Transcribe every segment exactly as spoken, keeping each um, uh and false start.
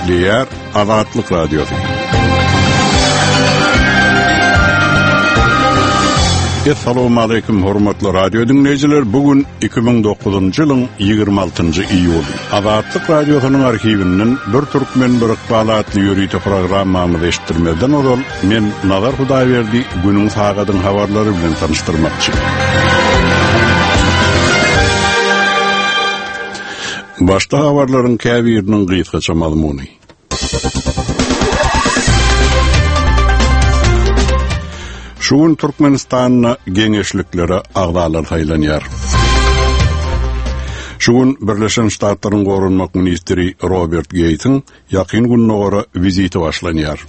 Eşliyer Azatlyk Radiosu. Assalamu alaykum hormatly radio dinleyijiler. Bugün iki bin dokuzuncu ýylyň ýygrimi altynjy iýuly. Azatlyk Radiosynyň arhiwinden bir türkmen bir ykbalatly ýörüýte programmamy eşitdirmeden ol, men Nazar Hudaýberdi günüň sagadyň habarlary bilen tanıştyrmakçy. Başta habarlaryň käbiriniň gysgaça maglumy. Şuun Türkmenistan'a geňeşliklere agdalar taýlanýar. Şuun Birleşen Ştatlaryň gorunmak ministri Robert Gate'in ýakyn günnogara viziti başlanýar.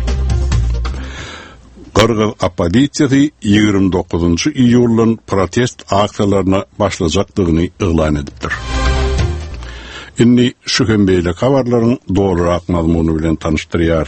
Qırgız opposisiýasy ýygrimi dokuzunçy iýuldan protest aksiýalaryna başlajakdygyny eglan edipdir. Inni şu hembeýle habarlaryň dogrurak mazmuny bilen tanıştyrýar.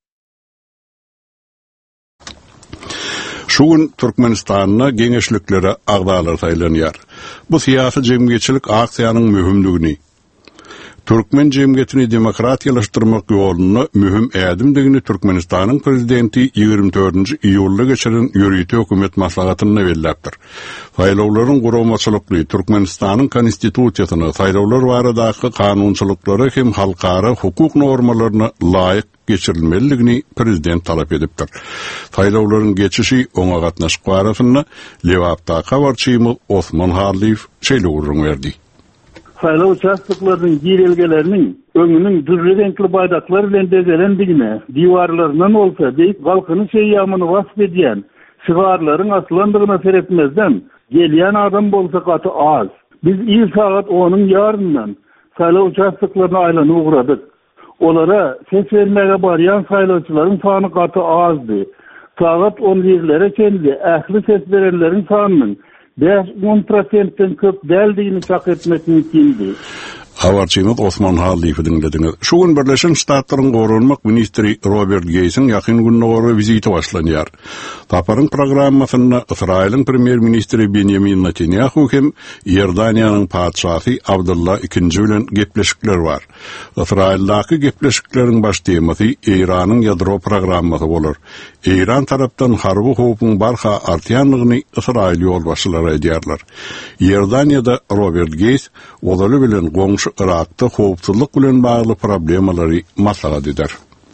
Şuun Türkmenistan'a geňeşliklere agdalar taýlanýar. Bu siýasy jemgyýetçilik aksiýanyň mühimdigini, Türkmen jemgyýetini demokratiýalaşdyrmak ýoluny mühim ädimdigini Türkmenistanyň prezidenti ýygrimi dördünçi iýulda geçiren ýörüýte hökümet maslahatyna belläpdir. Saýlawlaryň guramaçylykly Türkmenistanyň konstitusiýasyny, saýlawlar baradaky kanunçylyklary hem halkara hukuk normalaryna laýyk geçirilmeligini prezident talap edipdir. Saýlawlaryň geçişi oňa gatnaşyk barasynda Lewapda habarçymyz Osman Haliýew şeýle berdi. Saýlaw çaşdyklarynyň girelgeleriniň öňüniň dürre renkli baýdaklar bilen bezelendigine, diwarlaryndan bolsa beýik galkyny şeýýamyny wasp edýän şygarlaryň aslandygyna seretmezden gelýän adam bolsa gaty az. Biz il saatonyň ýaryndan saýlaw çaşdyklaryna aýlanyp ugradyk. Olara ses vermäge barýan saýlawçylaryň sany gaty azdy. Saat on birlere kendi ähli ses berenleriň sanynyň beş on prosentden köp däldigini çak etmek mümkindi. Habarçymyz Osman Haliýew dinlediňiz. Şuun Birleşen Ştatlaryň gorunmak ministri Robert Gate'in ýakyn günnogara viziti başlanýar. Taparyň programmasyna Israýlyň premier ministri Benjamin Netanyahu hem Ýerdaniýanyň padşahy Abdullah ikinji bilen gepleşikler bar. Israýldaky gepleşikleriň baş temasy Iranyň ýadro programmasy bolar. İran tarapdan harby howpyň barha artýanlygyny Israýl ýolbaşçylary edýärler. Ýerdaniýada Robert Gate olaly bilen goňşy Irakda howpsuzlyk bilen bagly problemalary maslahat eder.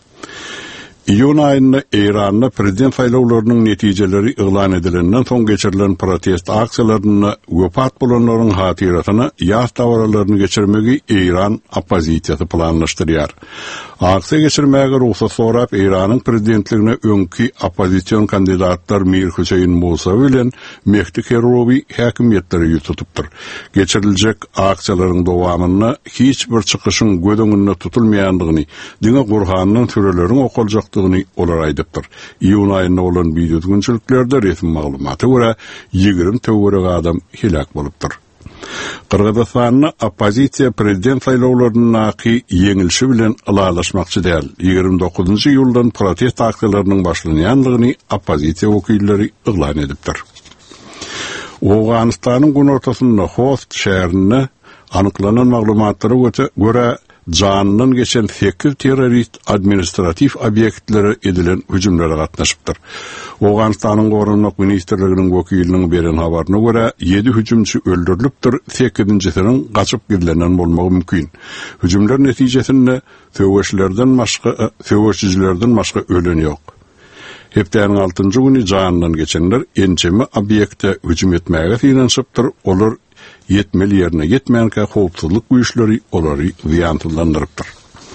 İýun aýynda Iranda prezident saýlawlarynyň netijeleri eglan edilenden soň geçirilen protest aksiýalaryna wepat bolanlaryň hatiratyna ýaz tawaralaryny geçirmegi İran oppozisiýasy planlaşdyrýar. Aksiýa geçirmäge ruhsat sorap Iranyň prezidentligine öňki oppozisiýon kandidatlar Mir Hüseyin Musa bilen Mehdi Kerowi häkimiýetleri ýututypdyr. Geçiriljek aksiýalaryň dowamyna hiç bir çykyşyň gödüňünde tutulmaýandygyny, diňe Gurhanyň süreleriň okuljakdygyny olar aýdypdyr. Iýun aýynda bolan biýdüzgünçiliklerde resmi maglumaty görä ýygrimi töwerek adam helak bolupdyr. Qırgızstanyň oppozisiýa prezident saýlawlarynyň ýeňilşi bilen alalaşmakçy däl. ýygrimi dokuzunçy iýuldan protest aksiýalarynyň başlanýanlygyny oppozisiýa wekilleri eglan edipdir. Awganystanyň günortasynda Host şäherinde anyklanan maglumatlara görä Candan geçen sekiz terörist administratif obyektleri edilen hüjümlere gatnaşypdyr. Awganystanyň gorunmak ministrliginiň wekiliniň beren habaryna görä yedi hüjümçi öldürilipdir, sekizinçisiniň gaçyp girilenden bolmagy mümkin. Hüjümler netijesinde töweşlerden başga töweşçilerden başga ölen ýok. Hepdeniň altynjy güni Candan geçenler ençemi obyekte hüjüm etmäge finansypdyr. Olar yetmeli ýerine ýetmänkä howpsuzlyk güýçleri olary ýantylandyrypdyr.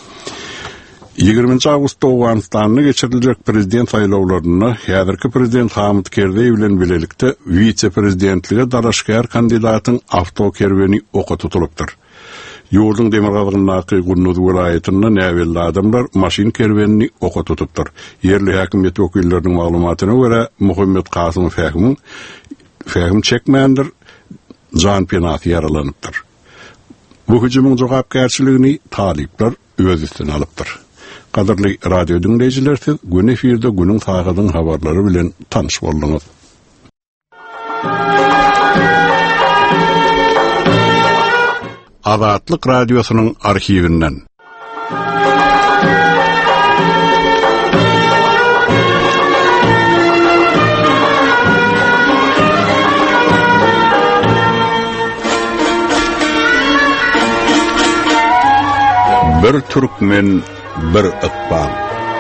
ýygrimiňçi awgustda Awganystanyň geçiriljek prezident saýlawlaryna häzirki prezident Hamid Karzai bilen bilelikde vice-prezidentlige daraşkar kandidatyň awtokerweni oka tutulypdyr. Ýurduň Demirgazynyň Günnüz welaýetinde näwelli adamlar maşin kerwenini oka tutupdyr. Yerli häkimiýet wekilleriniň maglumatyna görä Muhammed Kasym Fähmi Fähim çekmändir can penatı yaralanypdyr. Bu hüjümüň jogapkärçiligini talipler öz üstüne alypdyr. Qadarly radio dinleyijiler, siz gün efirde günüň sagadyň habarlary bilen tanyş bolduňyz. Azatlyk radiosynyň arhiwinden. bir Türkmen, bir ıkbal.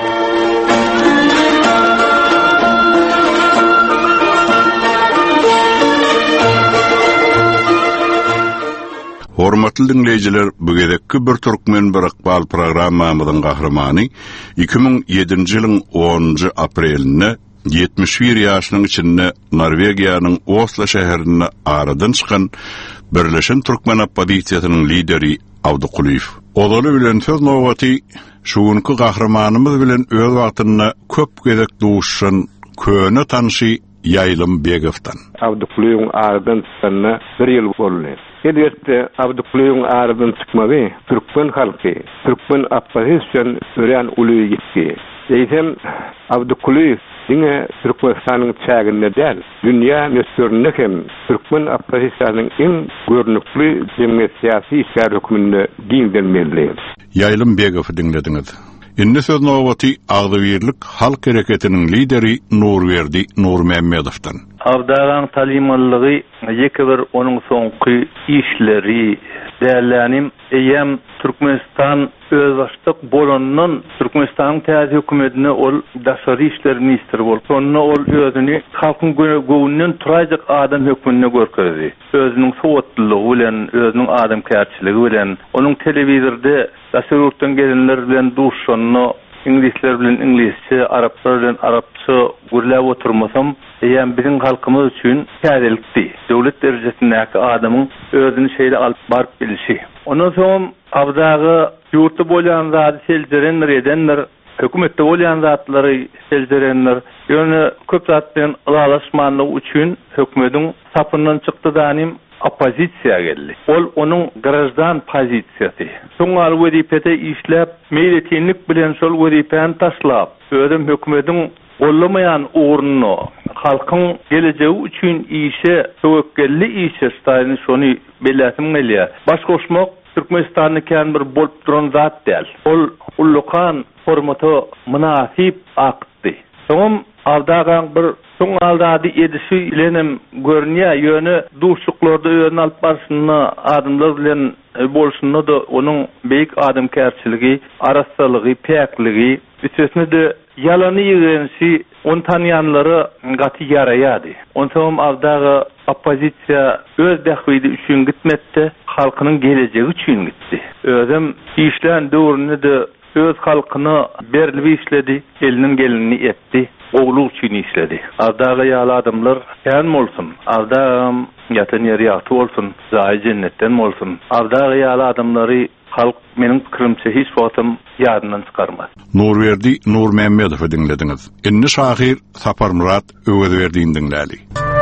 Hormatly dinleyijiler, bu gezekki bir Türkmen bir ıkbal programmamyzyň gahrymany iki bin ýedinji ýylyň onunjy aprelinde ýetmiş bir ýaşynyň içinde Norwegiýanyň Oslo şäherine aradan çykan Birleşen Türkmen Opposisiýasynyň lideri Abdukuliýew. Olaly bilen söz nowaty şuňky gahrymanymyz bilen öz wagtyna köp gezek duşan köne tanşy Yaylym Begowdan. Abdukuliýew aradan çykanyna bir ýyl boldy. Elbette Abdukuliýew aradan çykmady. Türkmen halky, Türkmen oppozisiýan ören uly gitdi. Eýsem Abdukuliýew diňe Türkmenistanyň çäginde däl, dünýä mesüründe hem Türkmen oppozisiýasynyň iň görnükli jemgyýet syýasy işler hökmünde giňdirmeli. Yaylym Begow dinlediňiz. Indi söz nowaty Agdybirlik halk hereketiniň lideri Nurberdi Nurmemmedowdan. Avdagan talimallygy ýeke bir onuň soňky işleri dälänim eýem Türkmenistan öz başlyk bolanyň Türkmenistanyň täze hökümetine ol daşary işler ministri bolup, sonra ol özüni halkyň göwünden turajak adam hökmünde görkezdi. Özüniň sowatlylygy bilen, özüniň adamkärçiligi bilen, onuň telewizorda daşarykdan gelenler bilen duşanyny İnglisler bilen İnglisçe, Araplar bilen Arapça gürläp oturmasam, eýem biziň halkymyz üçin täzelikdi. Döwlet derejesindäki adamyň özüni şeýle alyp baryp gelişi. Ondan soň abdagy ýurtda bolýan zady seljerenler edenler, hökümetde bolýan zatlary seljerenler, ýöne köp zat bilen ýalaşmanlyk üçin hökümetiň sapyndan çykdy danym oppozisiýa geldi. Ol onuň garajdan pozisiýasy. Soňal wezipede işläp, meýletinlik bilen şol wezipeni taşlap, özüm hökümetiň gollamayan uğrunu, halkyň geleceği üçin işe, töwekkelli işe staýyny şonu bellätim gelýär. Baş goşmak Türkmenistanyň kän bir bolup duran zat däl. Ol ullukan formaty münasip akdy. Soňam avdagan bir soň aldady edişi bilenem görnýär, ýöne duşuklarda ýöne alyp barşyny adamlar bilen bolşuny da onuň beýik adamkärçiligi, arassalygy, päkligi, üçesine de ýalany ýerensi on tanýanlary gaty ýaraýady. Onsoň avdagy oppozisiýa öz dähwidi üçin gitmekde, halkynyň geleceği üçin gitdi. Özüm işlän döwründe de öz halkyny berilip işledi, eliniň gelini etdi. Oğluk için işledi. Avdaga ýaly adamlar kän bolsun, avdam ýatan ýeri ýaty bolsun, zaý jennetden bolsun. Avdaga ýaly adamlary halk meniň pikirimçe hiç wagtym ýadyndan çykarmaz. Nurberdi Nurmemmedow dinlediňiz. Indi şahyr Sapar Murat Öwedberdiň dinläli.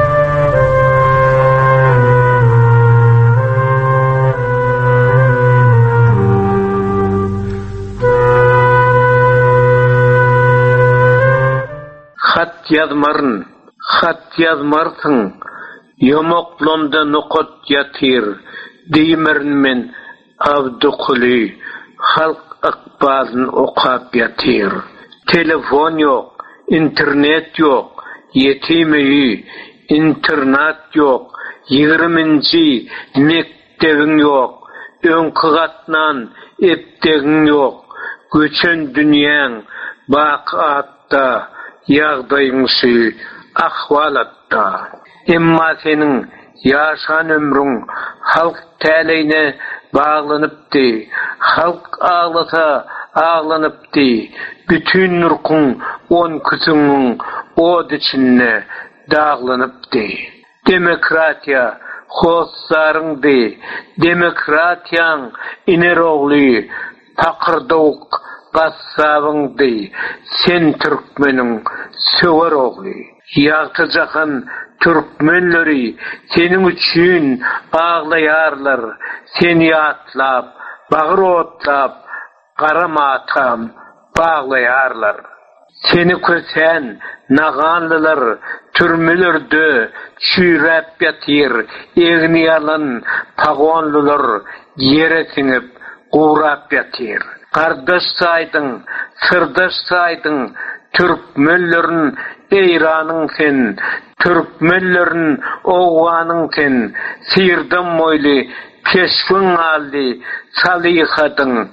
Hat yazmarın, hat yazmarsın, yomoklomda nokot yatir, deymerin men Abdukuli, halk akbazın okap yatir. Telefon yok, internet yok, yetimeyi, internet yok, yigirminci mektebin yok, ön kıgatnan eptegin yok, göçen dünyan bakatta, ýagdaýyňy ahwalatda. Emma seniň ýaşan ömrüň halk täleýine baglanypdy. Halk ağlata ağlanypdy. Bütün nurkuň on küsüňiň od içinde daglanypdy. Demokratiýa hossaryndy. Demokratiýaň inerogly pakyrdyk Bassabındı, sen Türkmenin söwer ogly. Ýagtyjakan Türkmenleri senin üçin ağlaýarlar. Seni atlap, bagyr otlap, garamatam baglaýarlar. Seni kösen naganlylar türmelerde çüýräp ýatyr. Egni alan pagonlylar ýere siňip gurap ýatyr. Kardeş saydın, sırdaş saydın, Türkmenlerin eýranyň sen, Türkmenlerin owanyň sen, sirdan moýly keşfin aldy, salyhadyň,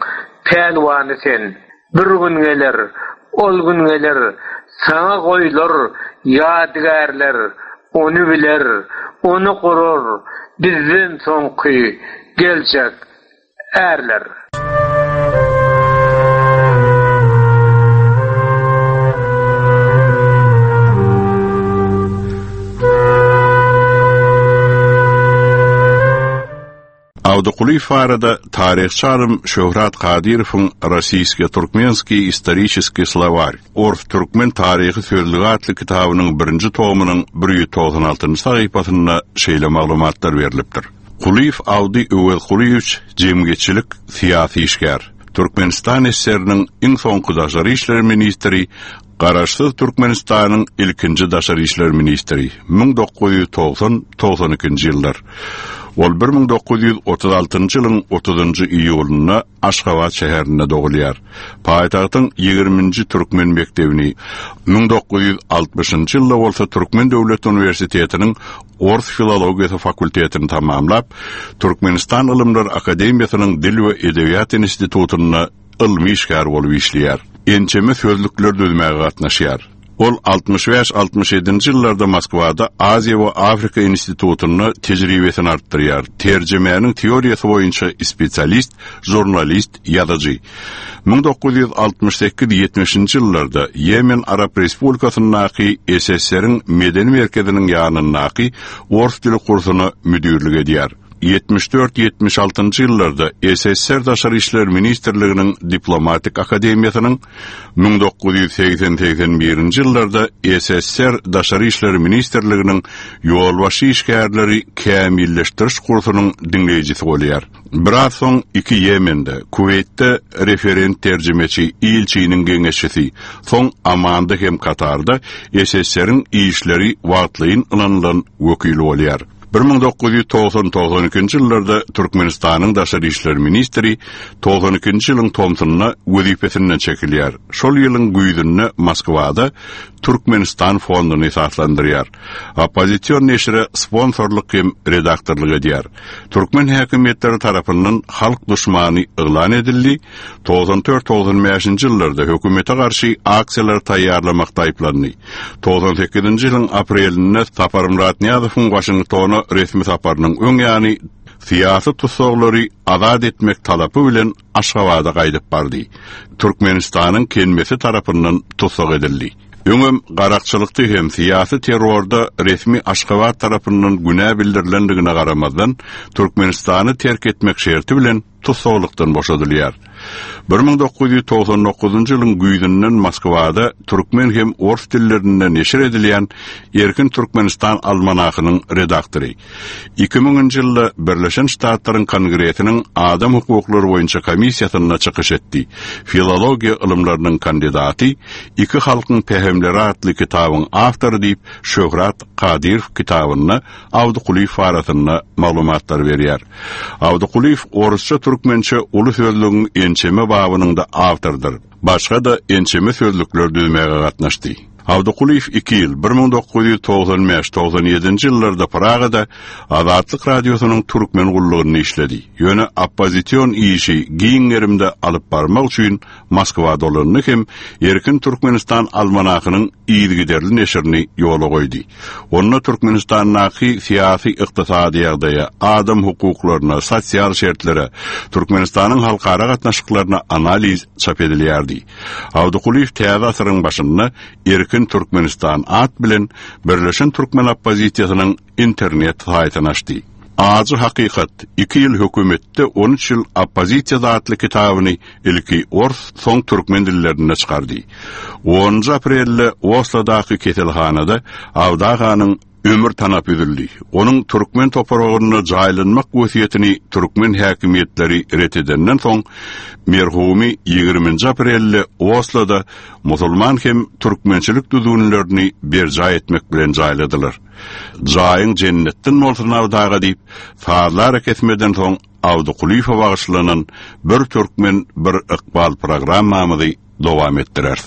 Pelwanı sen. Bir gün gelir, ol gün gelir, sana koyulur yadigarlar, onu biler, onu korur, bizden sonki gelecek erler. Авдокулиев фарада тарихчарым Шöhrat Кадиров'un Российско-Туркменский исторический словарь Орф Türkmen tarixi sözlüğü adlı kitabının birinci tomunun bir yüz doksan altıncı sayfasında şeýle maglumatlar berilipdir. Kuliyev Avdi Öwel Kuliyeviç jemgyetçilik siyasi işgär. Türkmenistan esserinin iň soňky daşary işler ministri, Garaşsyz Türkmenistan'ın ilkinji daşary işler ministri bin dokuz yüz doksan doksan ikinji ýyllar. Ol bir ming dokuz yüz otuz altıncı ýylyň otuzynjy iýulunda Aşgabat şäherinde dogulýar. Paýtagtyň ýygrimiňji türkmen mekdebini bin dokuz yüz altmışynjy ýylda bolsa Türkmen Döwlet Uniwersitetiniň Ors Filologiýasy fakultetini tamamlap, Türkmenistan Ilymlar Akademiýasynyň Dil we Edebiýat institutyna ilmi işgär bolup işleýär. Ençeme sözlükler düzmäge gatnaşýar. Ol altmış beş altmış ýedinji ýyllarda Moskwada Aziýa we Afrika institutyny tejribesini artdyrýar. Terjemeniň teoriýasy boýunça spesialist, jurnalist, ýazyjy. bin dokuz yüz altmış sekiz ýetmişinji ýyllarda Yemen Arap Respublikasynyň S S R-iň medeni merkeziniň ýanyndaky Ors dili kursuny müdürlük edýär. yetmiş dört yetmiş altıncı ýyllarda S S R Daşary işler ministrliginiň diplomatik akademiýasynyň bin dokuz yüz seksen seksen birinji ýyllarda S S R Daşary işler ministrliginiň ýolbaşy işgärleri kämilleşdiriş kursunyň dinleýijisi bolýar. Biraz soň iki Yemende, Kuveytde referent terjimeçi ilçiniň geňeşçisi, soň Amanda hem Katarda S S R-iň işleri wagtlyň ılanylan wekili bolýar. bin dokuz yüz doksan doksan ikinji ýyllarda Türkmenistanyň daşary işler ministri doksan ikinji ýylyň tomsunyna wezipesinden çekilýär. Şol ýylyň güýdünde Moskwada Türkmenistan fonduny satlandyrýar. Opozisiýon neşri sponsorlyk hem redaktorlyk edýär. Türkmen häkimetleri tarapyndan halk düşmany elan edildi. doksan dört doksan beşinji ýyllarda hökümete garşy aksiýalar taýýarlamakda aýplandy. doksan sekizinji ýylyň aprelinde Sapar Murat Niýazowyň Washingtona resmi saparynyň öň ýany siyasi tutsaglary azad etmek talapy bilen Aşgabatda gaýdyp bardy. Türkmenistanyň kenmesi tarapyndan tutsag edildi. Öňüm garakçylykdy hem siyasi terrorda resmi Aşgabat tarapyndan günä bildirilendigine garamazdan Türkmenistany terk etmek şerti bilen tutsaglykdan boşadylýar. bin dokuz yüz doksan dokuzunjy ýylyň güýdünden Moskwada türkmen hem ors dillerinden neşir edilýän Erkin Türkmenistan almanahynyň redaktory. iki miňinji ýylda Birleşen Ştatlaryň Kongresiniň adam hukuklary boýunça komissiýasyna çykyş etdi. Filologiýa ilmlarynyň kandidaty, iki halkyň pehemleri adly kitabyň awtory diýip Şöhrat Kadirow kitabyny Awdukuliyev faratyna maglumatlar berýär. Awdukuliyev orsça türkmençe uly sözlüğüň ençeme babynyň da awtordyr. Başga da ençeme sözlükler düzmäge gatnaşdy. Awdukuliyev iki ýyl bin dokuz yüz doksan beş doksan ýedinji ýyllarda Pragada Azatlyk radiosynyň türkmen gullugyny işledi. Ýöne oppozisiýon işi giňerimde alyp barmak üçin Moskwada bolany hem Erkin Türkmenistan almanahynyň ýygyderli neşrini ýola goýdy. Onda Türkmenistanyň siyasi ykdysady ýagdaýa, adam hukuklaryna, sosial şertlere, Türkmenistanyň halkara gatnaşyklaryna analiz çap edilýärdi. Awdukuliyev täze asyryň başynda Erkin Türkmenistan at bilen Birleşen Türkmen Opozisiýasynyň internet saýtyny açdy. Azy hakykat iki ýyl hökümetde on üç ýyl opozisiýa zatly kitabyny ilki ors soň türkmen dillerinde çykardy. onunjy aprelde Oslodaky ketelhanada Awdaganyň ömür tanap edildi. Onun Türkmen toprağına jaýlanmak wesiýetini Türkmen häkimetleri ret edenden soň merhumi ýygrimiňji aprelde Osloda musulman hem türkmençilik düzünlerini berja etmek bilen jaýladylar. Jaýyň jennetden bolsun Awdaga diýip faarlar kesmeden soň Awdukuliyewa bagyşlanan bir türkmen bir ykbal programmamyzy dowam etdirer.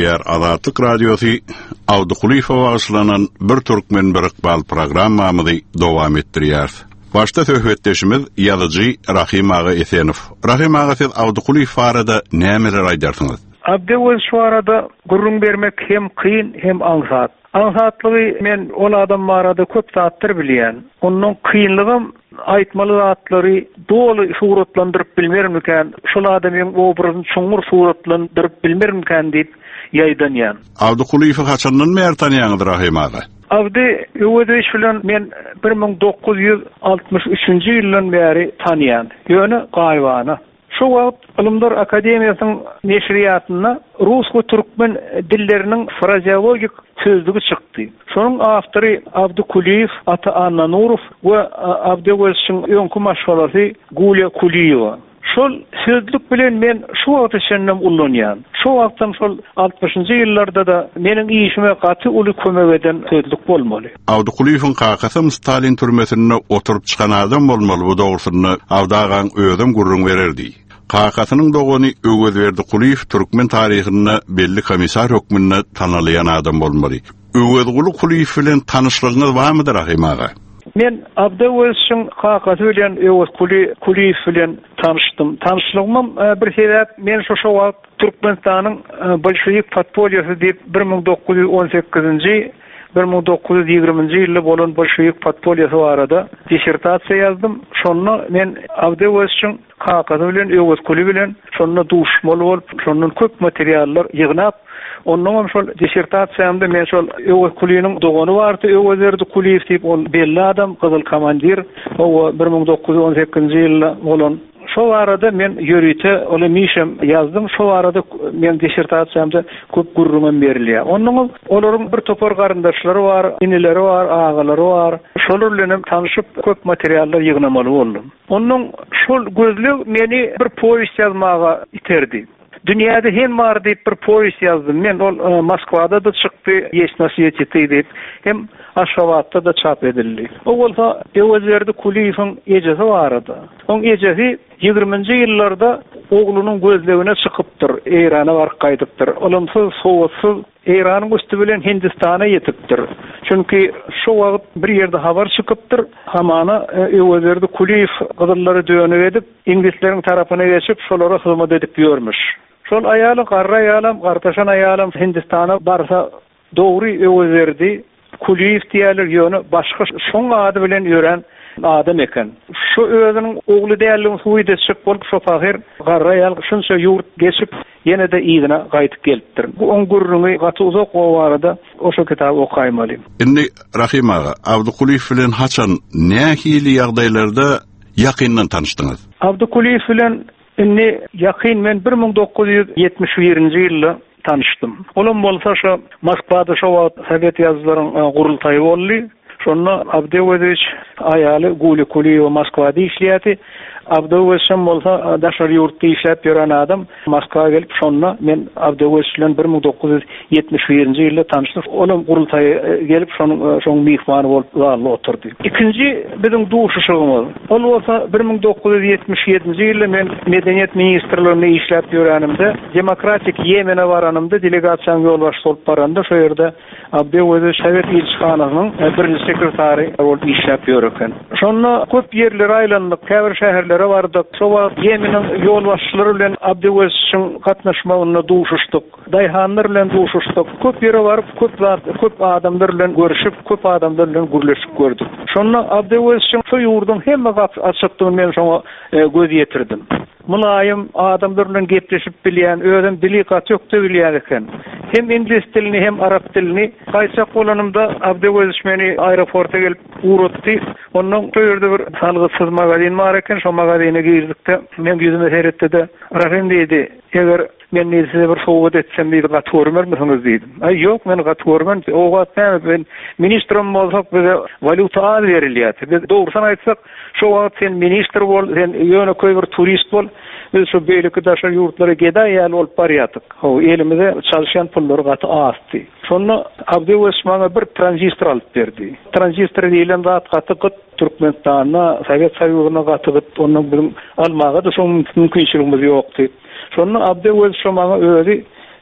edýär Azatlyk radiosu Awdukulifa bagşlanan bir türkmen bir iqbal programmamyzy dowam etdirýär. Başta söhbetdeşimiz ýazyjy Rahim ağa Esenow. Rahim ağa, siz Awdukulifa barada nämeler aýdarsyňyz? Abdewel şu arada gurrun bermek hem kıyın hem aňsat. Aňsatlygy men ol adam barada köp zatlar bilýän. Onuň kıyınlygym aýtmaly zatlary dolu suratlandyryp bilmermiken, şol adamyň obrazyny çoňur suratlandyryp bilmermiken diýip ýaýdanýan. Awdukulifa haçandan mer tanýaňyz Rahim ağa? Avdi öwedüş bilen men bir ming dokuz ýüz altymyş üçinji ýyldan bäri tanýan. Ýöne gaýbana. Şu wagt Ilmlar Akademiýasynyň neşriýatyna rus we türkmen dilleriniň frazeologik sözlügi çykdy. Şonuň awtory Awdukuliýew, ata Anna Nurow we Abdewelşiň öňkü maşgalasy Gulya Kuliýewa. Şol sözlük bilen men şu wagt şennem ullanýan. Şu wagtdan şol altymyşynjy ýyllarda da meniň işime gaty uly kömek eden sözlük bolmaly. Awdukuliýewiň kakasy Stalin türmesinde oturup çykan adam bolmaly. Bu dogrusyny Awdagaň özüm gurrun bererdi. Kakasynyň dogany Öwezberdi Kuliýew türkmen taryhyna belli komissar hökmünde tanalýan adam bolmaly. Öwezguli Kuliýew bilen tanyşlygyňyz barmy Rahim ağa? Men Abdewelşiň kakasy bilen Öwezguli Kuliýew bilen tanışdym. Tanışlygym bir sebäp men şu şu wagt Türkmenistanyň bolşewik podpolyasy diýip bir ming dokuz ýüz on sekizinji bir ming dokuz ýüz ýygrimiňji ýylda bolan bolşewik podpolyasy barada dissertasiýa ýazdym. Şonu men Abdewelşiň kakasy bilen Öwezguli bilen şonu duşmaly bolup, şondan köp materiallar ýygnap, ondan şol dissertasiýamda men şol Öwezguliýiň dogany bardy, Öwezberdi Kuliýew diýip ol belli adam, gyzyl komandir, o bir ming dokuz ýüz on sekizinji ýylda bolan. Şo arada men ýörüte ola mişem ýazdım. Şo arada men dissertasiýamda köp gurrun berilýär. Onuň olaryň bir topar garyndaşlary bar, inileri bar, agalary bar. Şolar bilen tanyşyp köp materiallar ýygnamaly boldum. Onuň şol gözleg meni bir powest ýazmaga iterdi. Dünyada hem var diýip bir powest ýazdym. Men ol Moskwada da çykdy, ýeşnasiýetçi diýip, hem Aşgabatda da çap edildi. O bolsa Öwezberdi Kuliýewiň ejesi bardy. Oň ejesi ýygrimiňji ýyllarda oglunyň gözlegine çykypdyr, Eýrana barıp gaýdypdyr. Olumsuz, sowatsyz Eýranyň üstü bilen Hindistana ýetipdir. Çünki şu wagt bir ýerde habar çykypdyr, hamana Öwezberdi Kuliýew gyzylary döňüp edip, inglisleriň tarapyna geçip şolara hyzmat edip ýörmüş. Şol aýaly garra ýalam, gartaşan aýalam Hindistana barsa dogry Öwezberdi Kuliýew diýerler ýöne başga şoň ady bilen ýören adam eken. Şu özüniň ogly däliň suwida çykyp bolup şu fahir garra ýal şunça ýurt geçip ýene de ýygyna gaýtyp gelipdir. Bu oň gurruny gaty uzak barada oşo kitaby okaýmaly. Indi Rahim ağa, Awdukuliýew bilen haçan nähili ýagdaýlarda ýakyndan tanışdyňyz? Awdukuliýew bilen indi ýakyn men bir ming dokuz ýüz ýetmiş birinji ýylda tanışdym. Olam bolsa şu Moskwada şu Sowet ýazgylaryň gurultaýy boldy. Şonu Abdewelşiň aýaly Gulya Kuliýew Moskwada işleýärdi. Abdewelşiň bolsa daşary ýurtda işläp ýören adam Moskwaga gelip şonda men Abdewelşiň bilen bir ming dokuz ýüz ýetmiş birinji ýylda tanışdyk. Olam gurultaýy gelip şonuň şoň mihmany bolup zalda oturdy. Ikinji biziň duşuşygymyz. Ol bolsa bir ming dokuz ýüz ýetmiş ýedinji ýylda men Medeniýet ministrliginde işläp ýörenimde, Demokratik Ýemene baranymda delegasiýaň ýolbaşçy bolup baranda şo ýerde Abdewelşiň Sowet elçixanasynyň birinji sekretary bolup işläp ýöreken. Şonu köp ýerlere aýlandyk, käbir şäherlere bardyk. Şo wagt Ýemeniň ýolbaşçylary bilen Abdewelşiň gatnaşmagyna duşuşdyk. Daýhanlar bilen duşuşdyk. Köp ýere baryp, köp köp adamlar bilen görüşip, köp adamlar bilen gürleşip gördük. Şonu Abdewelşiň şu ýurdun hemme açykdygyny men şoňa göz ýetirdim. Mulayym adamlar bilen gepleşip bilýän, özüm dili gatykdy bilýär eken. Hem ingliz dilini hem arap dilini gaýsak bolanymda Abdewelşiň meni aeroporta gelip uğratdy. Onuň töýerde bir salgysyz magazin bar eken, şo magazine girdikde men ýüzüme seretdi de Rahim diýdi, eger men size bir sowgat etsem diýdi, gatwurmermisiňiz diýdim. Ay ýok, men gatwurman, o wagt men ministrim bolsak bize valuta az berilýär. Biz dogrusyny aýtsak, şo wagt sen ministr bol, sen ýöne köý bir turist bol, biz şu beýleki daşar ýurtlara geda ýaly bolup barýardyk. O elimizde çalışan pullar gaty azdy. Şonu Abdewelşiň bir tranzistor alyp berdi. Tranzistor diýilen zat gaty Türkmenistana, Sowet Soýuzyna gaty onuň bilen almaga da şoň mümkinçiligimiz ýokdy. Şonu Abdewelşiň özü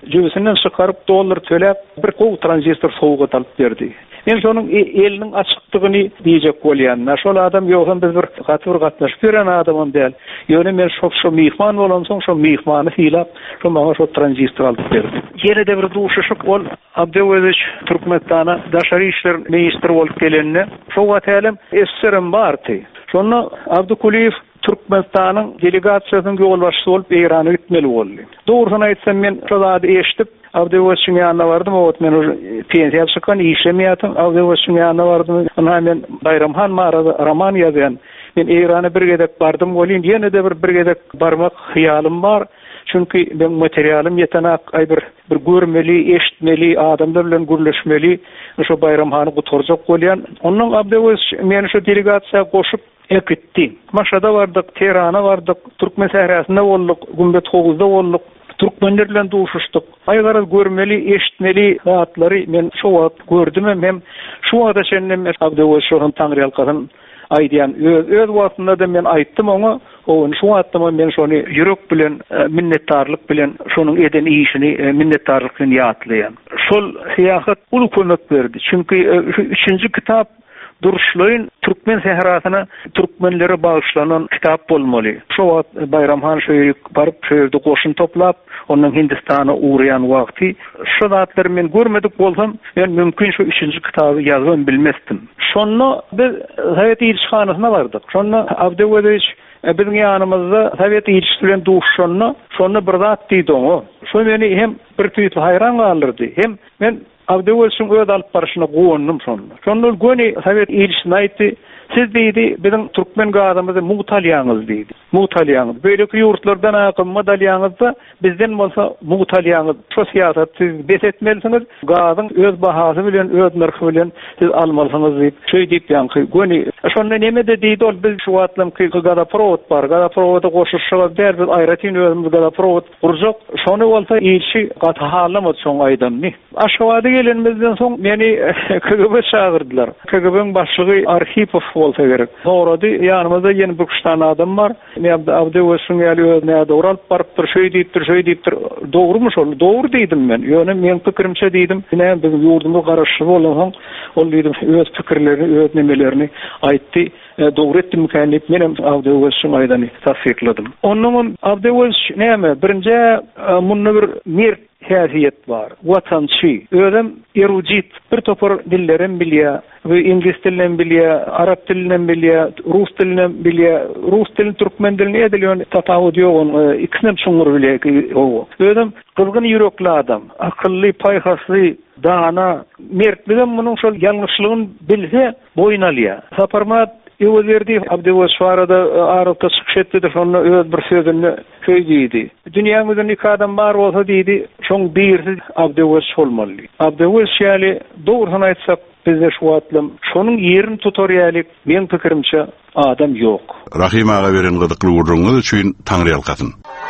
Cübüsünden çıkarıp dollar töläp bir kow transistor soğuğa alıp berdi. Men şonuň eliniň açykdygyny diýjek bolýan. Şol adam ýok, biz bir gatyr gatnaşyp biren adamam däl. Ýöne men şo şo mihman bolan soň şo mihmany hilap, şo maňa şo transistor alyp berdi. Ýene de bir duşuşyk bol Abdewezich Türkmenistana daşary işler ministri bolup gelende, şo wagtym esserim bardy. Şonu Abdukuliyev Türkmenistanyň delegasiýasynyň ýol başçysy bolup Irana gitmeli boldy. Dogrusyny aýtsam men şo zady eşitip Abdewezich'in ýanyna bardym, o men pensiýa çykan işlemýärdim. Abdewezich'in ýanyna bardym. Ona men Bayramhan marada roman ýazýan. Men Irana bir gedek bardym bolýan, ýene de bir bir gedek barmak hyýalym bar. Çünki ben materialim yetenek ay bir bir görmeli, eşitmeli, adamlar bilen gürleşmeli. Şo Bayramhany guturjak bolýan. Onuň Abdewezich meni şo delegasiýa goşup ekitdi. Maşada bardyk, Teherana bardyk, Türkmen sährasynda bolduk, Gümbet Howuzda bolduk. Türkmenler bilen duşuşdyk. Aýgara görmeli, eşitmeli zatlary men şo wagt gördüm hem şu wagta şennem Abdewezich'in taňry alkadyn aýdýan öz öz wagtynda da men aýtdym oňa, o şu wagtda men şonu ýürek bilen minnetdarlyk bilen şonuň eden işini minnetdarlyk bilen ýatlaýan. Şol hiýahat ulu kömek berdi. Çünki üçinji kitap Duruşlaryň Türkmen sährasyna türkmenlere bagyşlanan kitap bolmaly. Şo wagt Bayramhan şeýle baryp şeýle goşun toplap, onuň Hindistana uğrayan wagty şo zatlary men görmedik bolsam, men mümkin şu üçinji kitaby ýazgym bilmezdim. Şonu biz Sowet ilişkanasyna bardyk. Şonu Abdewezich bizim ýanymyzda Sowet ilişkisi bilen duşşanna, şonu bir zat diýdi oňa. Şo meni hem bir tüýt hayran galyrdy. Hem men Abdewezich'in öz alyp barışyna gowundum şonda. Şonda göni Sowet ilişkisine aýtdy. Siz diýdi, bizim türkmen gadamyzy muğtalýaňyz diýdi. Muğtalýaňyz. Beýleki ýurtlardan akym madalýaňyzda bizden bolsa muğtalýaňyz. Şo siýasat siz besetmelisiniz. Gadyň öz bahasy bilen, öz narhy bilen siz almalysyňyz diýip şeý diýip ýa-ni göni. Şonda neme de diýdi ol biz şu wagtlamky gada prowod bar. Gada prowody goşuşyga der biz aýratyn özümiz gada prowod gurjak. Şonu bolsa ilişki gathalamady şoň aýdamny. Aşgabatda gelenimizden soň meni K G B çağırdylar. K G B'niň başlygy Arhipow bolsa gerek. Doğrudy, ýanymyzda ýene bir kuştan adam bar. Men Abdewezich'in ýaly özüne doğru alyp barypdyr, şeý diýipdir, şeý diýipdir. Dogrumy şol? Dogry diýdim men. Ýöne men pikirimçe diýdim. Näme bizim ýurdumda garaşy bolan ol diýdim, öz pikirlerini, öz nemelerini aýtdy. Dogry etdim mükemmel men Abdewezich'in aýdany tasdikledim. Onuň Abdewezich näme? Birinji munna bir mer häsiýet bar. Watançy, özüm erudit, bir topar dillerim bilýär, we ingliz dilini bilýär, arap dilini bilýär, rus dilini bilýär. Rus dilini, türkmen dilini edilýän tatawud ýok, ikisini şuňur bilýär o. Özüm gylgyn ýürekli adam, akylly, paýhasly, dana, mertligim munyň şol ýalňyşlygyny bilse boýnalýar. Saparmat Ýöweldi Abdewezich barada arada çykşetdi, şonu öz bir sözüni söýdidi. Dünýämizde iki adam bar bolsa diýdi, şoň birisi Abdewezich bolmaly. Abdewezich ýaly dogrusyny aýtsak, bizde şu wagtlam şonuň ýerini tutar ýaly men pikirimçe adam ýok. Rahim ağa beren gydykly gurruňyz üçin taňry alkatyn.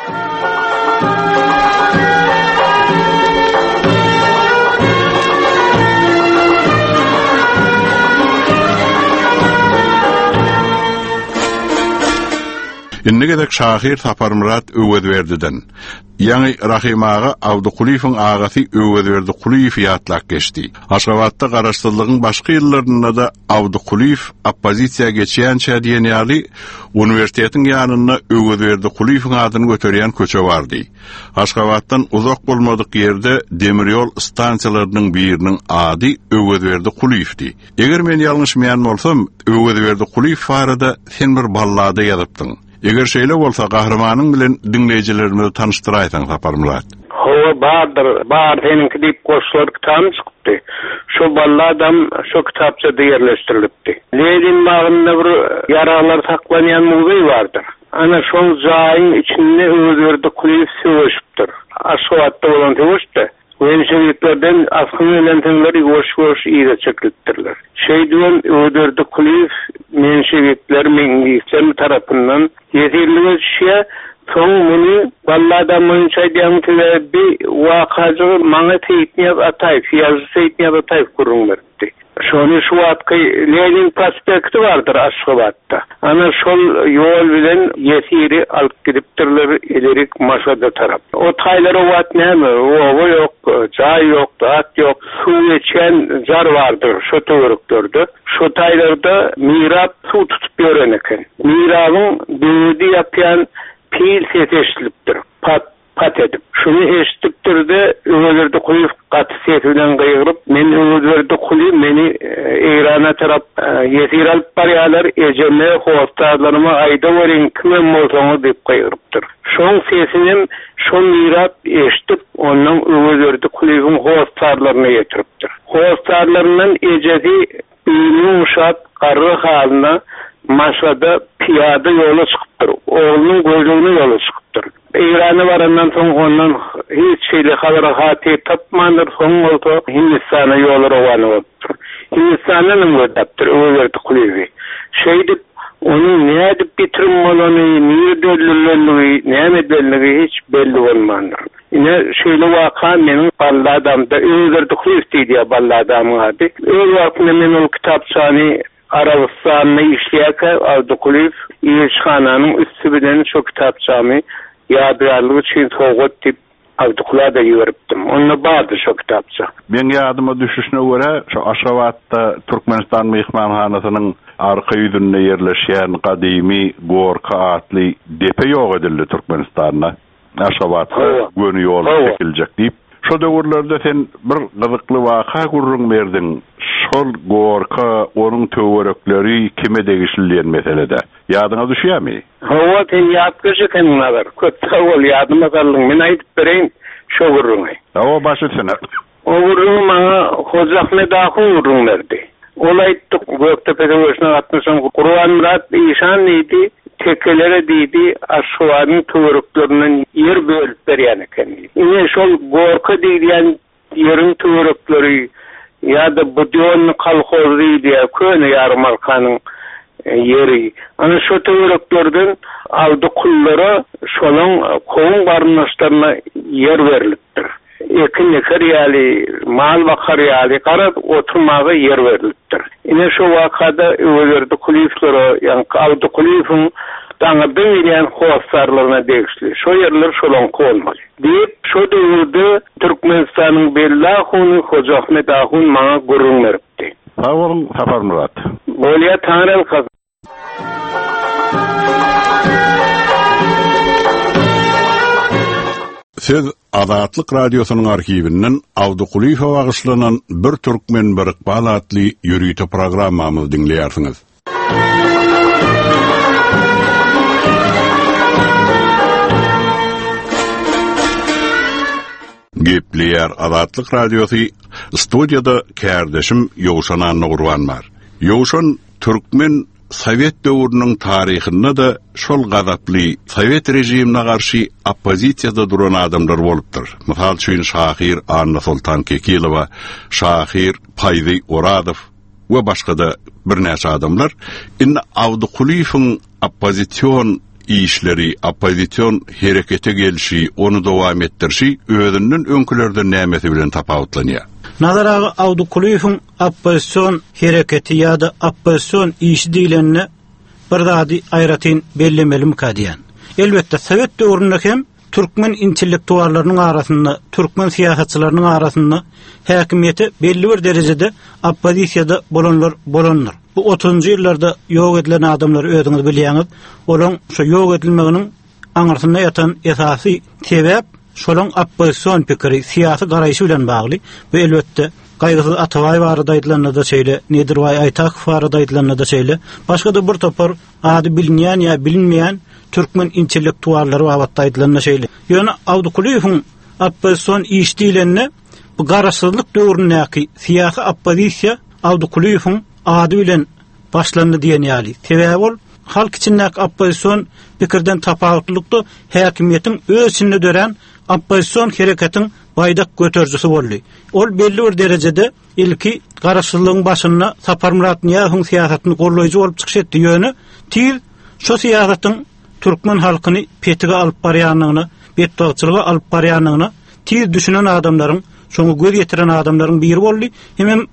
Inne gedek şahir Saparmurat Öwedberdi'den. Ýani Rahim ağa Abdukuliýewiň agasy Öwedberdi Kuliýew ýatlak geçdi. Aşgabatda garaşdyrlygyň başga ýyllarynda da Abdukuliýew oppozisiýa geçýänçä diýen ýaly uniwersitetiň ýanyna Öwedberdi Kuliýewiň adyny göterýän köçe bardy. Aşgabatdan uzak bolmadyk ýerde demirýol stansiýalarynyň biriniň ady Öwedberdi Kuliýewdi. Eger men ýalňyşmaýan bolsam, Öwedberdi Kuliýew barada sen bir ballada ýazypdyň. Eger şeýle bolsa gahrymanyň bilen dinleýijilerimizi tanışdyraýsaň Saparmurat. Howa bardyr, bar senin klip goşlaryk tanışykdy. Şu balladam şu kitapçada ýerleşdirilipdi. Lenin bagynda bir yaralar saklanýan muzy bardyr. Ana şo jaýyň içinde Öwedberdi Kuliýew söýüşipdir. Aşgabatda bolan töwüşde. Öýçiliklerden askyn elentenleri goş-goş ýyga çekilipdirler. Şeýdüň Öwedberdi Kuliýew menşewikler meňlikler tarapyndan ýetirlige düşýär. Soň muny ballarda munça diýen bir wakaja maňa teýtnýäp Ataýew, ýazy teýtnýäp Ataýew gurrun berdi. Şonu şu wagtky Lenin prospekti bardyr Aşgabatda. Ana şol ýol bilen ýetiri alyp gidipdirler ilerik maşada tarap. O taýlara wat näme? O ýok, jaý ýok, at ýok, suw içen jar bardyr şu töwerekderde. Şu taýlarda mirap suw tutup berен eken. Mirabyň döwdi ýapýan pil seteşilipdir. Pat pat edip. Şunu eşitipdirdi, öwelerde koyup gaty sesinden gıygyryp, men öwelerde koyup meni eýrana tarap ýetir alyp barýarlar, ejemme howatlaryma aýda beriň kimem bolsaňyz diýip gıygyrypdyr. Şoň sesinem şo mirap eşitip, onuň öwelerde koyup howatlaryna ýetiripdir. Howatlaryndan ejedi ýumşap garry halyna maşada piyada yola çıkıptır. Oğlunun gözlüğünü yola çıkıptır. İran'a varandan soň ondan hiç şeyle habara hati tapmandır. Soň oldu Hindistan'a yola rowan bolupdyr. Hindistan'a nime dapdyr, öwelerde kulebi. Şeýdip onun näde bitirim bolany, niýe döllülügi, näme döllügi hiç belli bolmandyr. Ine şeýle waka meniň balla adamda öwelerde kulebi diýýär balla adamyň ady. Öwel wagtynda men ol kitapçany Arabistan'da işleyeke Avdukulif İlişhana'nın üstü bilen şu kitapçamı yadırarlığı için soğut tip Avdukul'a da yürüptüm. Onunla bağırdı şu kitapça. Ben yadıma düşüşüne göre şu Aşgabatda Türkmenistan Mehmanhanasynyň arka ýüzünde yerleşýän kadimi Gorka atly depe ýok edildi Türkmenistan'da. Aşgabatga göni ýol çekiljek diýip. Şu döwürlerde sen bir gyzykly waka gurrun berdiň. Şol Gorka, onun töwerekleri kime degişilýän meselede. Ýadyňa düşýärmi? Hawa ten ýapgyjy kenler. Kötü ol ýadyma galyň. Men aýdyp bereň şu gurruny. Hawa başytsana. O gurruny maňa Hoca Ahmed Ahun gurrun berdi. Ol aýtdy, Göktepe'de başyna atmışan Qur'an Murat İşan diýdi, tekelere diýdi, aşgabatyň töwereklerinden ýer bölüp berýän eken. Ine şol Gorka diýýän ýeriň töwerekleri ya da Budyon kalkozu diye köne yarmarkanın yeri. Ana şu töwereklerden aldı kullara şolun kovun barınışlarına yer verilipdir. Ekin eker yali, mal bakar yali, karat oturmağa yer verilipdir. Yine şu vakada öwelerde kuliflere, yani aldı kulifin Taňa beýlen howaslarlaryna degişli. Şo yerler şolon kolmaly. Diýip şo döwürde Türkmenistanyň belli ahuny Hoca Ahmed Ahun maňa gurrun beripdi. Sawol Safar Murat. Bolýa taňral kaz. Siz Azatlyk radiosynyň arkiwinden Awdukulifa bagyşlanan bir türkmen bir iqbal atly ýürüýte programmamyzy dinleýärsiňiz. Gepleyer Azatlyk radiosu studiyada kärdeşim Ýowşan Nurwan bar. Ýowşan türkmen Sovet döwrüniň taryhynda da şol gazaply Sovet rejimine garşy oppozisiýada duran adamlar bolupdyr. Mysal üçin Şahir Anna Sultan Kekilova, Şahir Paýzy Oradow we başga da bir näçe adamlar inne Awdukulifiň oppozisiýon işleri, oppozisiýon herekete gelişi, onu dowam etdirşi özünden öňkülerden nämesi bilen tapawutlanýar. Nazara Awdukulifiň oppozisiýon hereketi ýa-da oppozisiýon işi diýileni bir zady aýratyn bellemeli mukadiýan. Elbetde Sovet döwründe hem türkmen intellektuallarynyň arasynda, türkmen siýasatçylarynyň arasynda häkimiýeti belli bir derejede oppozisiýada bolanlar bolanlar. Bu otuzuncu ýyllarda ýok edilen adamlar özüňiz bilýäňiz, olaň şu ýok edilmeginiň aňarsynda ýatan esasy sebäp şolaň oppozisiýon pikiri, siýasy garaýşy bilen bagly. Bu elbetde Gaýgyzy Atabaý barada aýdylanda da şeýle, Nedirway Aýtakow barada aýdylanda da şeýle, başga da bir topar ady bilinýän ýa bilinmeýän türkmen intellektuallary wagtda aýdylanda şeýle. Ýöne Awdukulifiň oppozisiýon işdiýlerini bu garaşsyzlyk döwründäki siýasy oppozisiýa Awdukulifiň ady bilen başlandy diýen ýaly. Sebäbi bol halk içindäki oppozisiýon pikirden tapawutlykdy häkimiýetiň öz içinde dören oppozisiýon hereketiň baýdak götürjüsi boldy. Ol belli bir derejede ilki garaşsyzlygyň başyna Safar Murat Niýazowyň siýasatyny gollaýjy bolup çykyş etdi ýöne til şu siýasatyň türkmen halkyny petige alyp barýanlygyny, betdagçylyga alyp barýanlygyny til düşünen adamlaryň, şoňa göz ýetiren adamlaryň biri boldy. Hem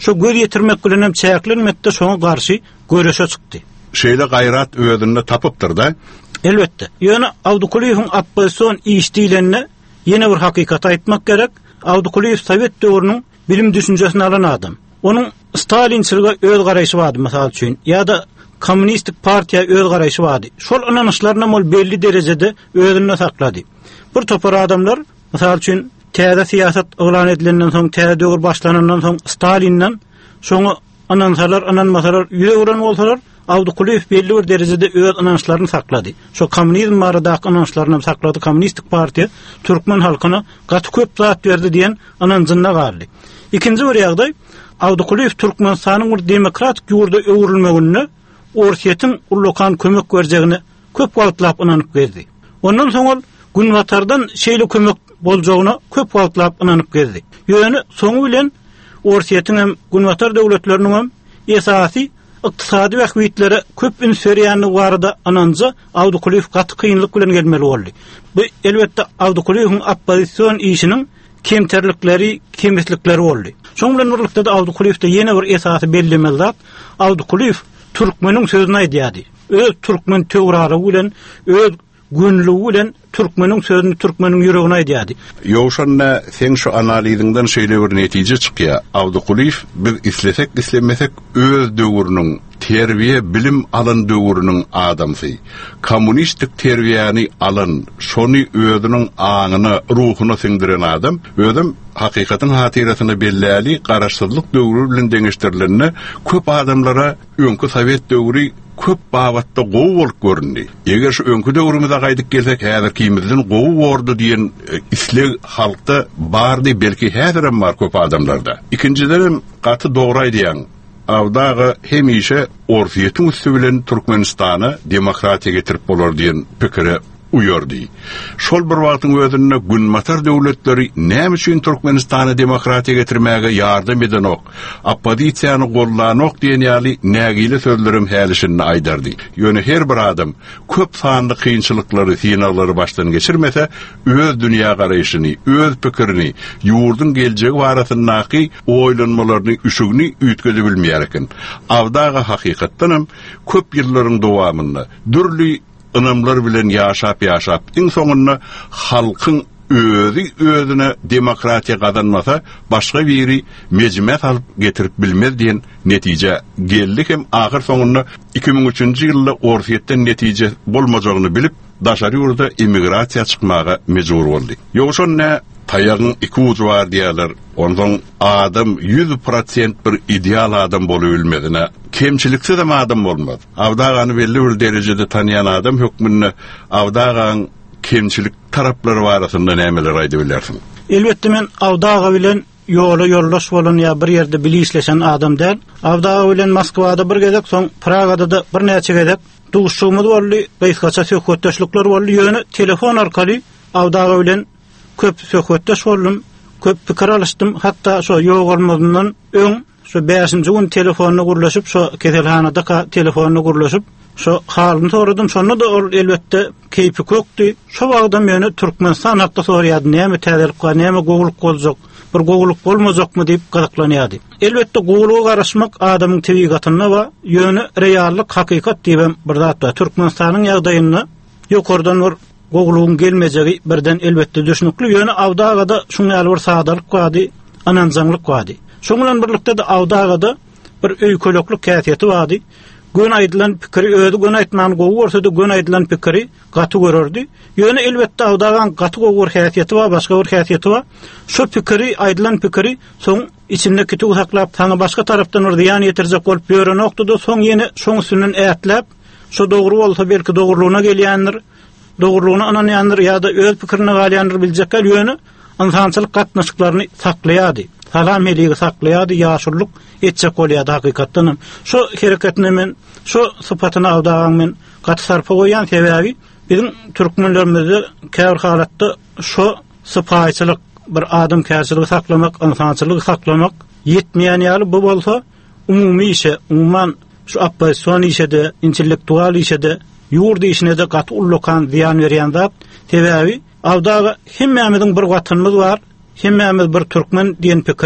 Şo göz yetirmek bilen hem çäklenmekde şoňa garşy göreşe çykdy. Şeýle gaýrat özünde tapypdyr da. Elbetde. Ýöne Awdukuliýewiň Appason işdilenine ýene bir hakykat aýtmak gerek. Awdukuliýew Sowet döwrüniň bilim düşünjesini alan adam. Onuň Stalinçiligi öz garaýşy bardy mysal üçin, ýa-da Kommunistik partiýa öz garaýşy bardy. Şol ananyşlaryna mol belli derejede özüne saklady. Bir topar adamlar mysal üçin täze siýasat oglan edilenden soň, täze döwür başlanandan soň Stalinden şoňa anansalar, ananmasalar ýüre uran bolsalar, Awdukuliýew belli bir derejede öz ananyşlaryny saklady. Şo kommunizm baradaky ananyşlaryny saklady. Kommunistik partiýa türkmen halkyna gaty köp zat berdi diýen ananjyna garly. İkinji bir ýagdaý, Awdukuliýew Türkmenistanyň bir demokratik ýurda öwrülmegine Orsiýetiň ullukan kömek berjegini köp wagtlap inanyp geldi. Ondan soň Günwatardan şeýle kömek boljagyna köp wagtlap inanyp geldi. Ýöne soňu bilen Orsiýetiň hem Günwatar döwletleriniň hem esasy ykdysady wagtlara köp ünsörýänligi barada ananja Awdukuliýew gaty kynlyk bilen gelmeli boldy. Bu elbetde Awdukuliýewiň opposision işiniň kemterlikleri, kemsizlikleri boldy. Şoň bilen birlikde Awdukuliýewde ýene bir esasy bellemeli zat, Awdukuliýew Türkmeniň sözüne aýdýady. Öz türkmen töwrary bilen, öz günlügi bilen türkmeniň sözüni türkmeniň ýüregine aýdýady. Ýoşanna sen şu analiziňden şeýle bir netije çykýar. Awdukuliýew biz islesek islemesek öz döwrüniň terbiýe bilim alan döwrüniň adamsy. Kommunistik terbiýany alan, şony özüniň aňyna, ruhuny siňdiren adam, özüm hakykatyň hatyrasyny belläli garaşsyzlyk döwrü bilen deňeşdirilenine köp adamlara öňkü Sowet döwrü köp babatda gowy bolup göründi. Eger şu öňkü döwrümizde gaýdyp gelsek, häzir kimizden gowy bordy diýen isle halkda bardy, belki häzir hem bar köp adamlarda. İkinciden gaty dogry diýen Awdaga hemişe Orsiýetiň üstü bilen Türkmenistany demokratiýa getirip bolar diýen pikiri uýardy. Şol bir wagtyň özünde Günwatar döwletleri näme üçin Türkmenistany demokratiýa getirmäge ýardam edenok, opposisiýany gollanok diýen ýaly nägili sözlerim hälişini aýdardy. Ýöne her bir adam köp sanly kynçylyklary, sinalary başdan geçirmese, öz dünýä garaýşyny, öz pikirini, ýurdun geljegi barasyndaky oýlanmalaryny, üşügini üýtgezi bilmeýär eken. Awdaga hakykatdanam köp ýyllaryň dowamynda dürli ınamlar bilen yaşap yaşap in soňunda halkyň özü özüne demokratiýa gazanmasa başga biri mejmet alyp getirip bilmez diýen netije geldik. Hem ahyr soňunda iki ming üçinji ýylda Orsiýetden netije bolmajagyny bilip daşary ýurda emigrasiýa çykmaga mejbur boldy. Ýogşonda taýagyň iki uçy bar diýerler. Ondan adam yüz prosent bir ideal adam bolup bilmedine, kemçiliksiz de adam bolmaz. Awdagany belli bir derejede tanıyan adam hökmünde Awdagaň kemçilik taraplary barasynda nämeler aýdyp bilersiň? Elbetde men Awdaga bilen ýola ýoldaş bolan ýa bir ýerde bilisleşen adam däl. Awdaga bilen Moskwada bir gezek, soň Pragada da bir näçe gezek duşşumuz boldy, gaýsgaça söhbetdeşlikler boldy. Ýöne telefon arkaly Awdaga bilen köp söhbetdeş boldum. Köp pikir alışdym, hatta şo ýok bolmadyndan öň şo beşinji gün telefonyny gurlaşyp, şo keselhanada telefonyny gurlaşyp, şo halyny soradym. Şonu da ol elbetde keýpi kökdi. Şo wagtda meni Türkmenistan hakda soraýady, näme täzelik, näme gowuluk boljak, bir gowuluk bolmajakmy diýip gazaklanýady. Elbetde gowuluga garaşmak adamyň tebigatyna we ýöne reallyk, hakykat diýen bir zat bar. Türkmenistanyň ýagdaýyny ýokardan bir gowulugyň gelmejegi birden elbetde düşnükli. Ýöne Awdagada şuňa bir sadalyk wady, ananjanlyk wady. Şoň bilen birlikde de Awdagada bir öýkeleklik käsiýeti wady. Gün aýdylan pikiri öýdi, gün aýtman gowy bolsa da gün aýdylan pikiri gaty görürdi. Ýöne elbetde Awdagaň gaty gowy käsiýeti we başga bir käsiýeti we şu pikiri aýdylan pikiri soň içinde kiti saklap taňa başga tarapdan bir ziýan ýetirjek bolup ýören noktada soň ýene şoň üstünden ätlep, şu dogry bolsa belki dogrylygyna gelýändir. Dogrylygyny ananýandyr ýa-da öz pikirini galýandyr biljekler ýöne insançylyk gatnaşyklaryny saklaýady. Salam eligi saklaýady, ýaşurlyk etjek bolýady hakykatdan. Şu hereketini men, şu sypatyny Awdagaň men gaty sarpa goýan sebäbi bizim türkmenlerimizde käbir halatda şu sypaýçylyk, bir adam käçiligi saklamak, insançylygy saklamak ýetmeýän ýaly bu bolsa umumy işe, umman şu opposision işede, intellektual işede, ýurda işine de gaty ullukan ziýan berýän zat. Sebäbi Awdaga hemmämiziň bir watanymiz bar, hemmämiz bir türkmen diýen pikiri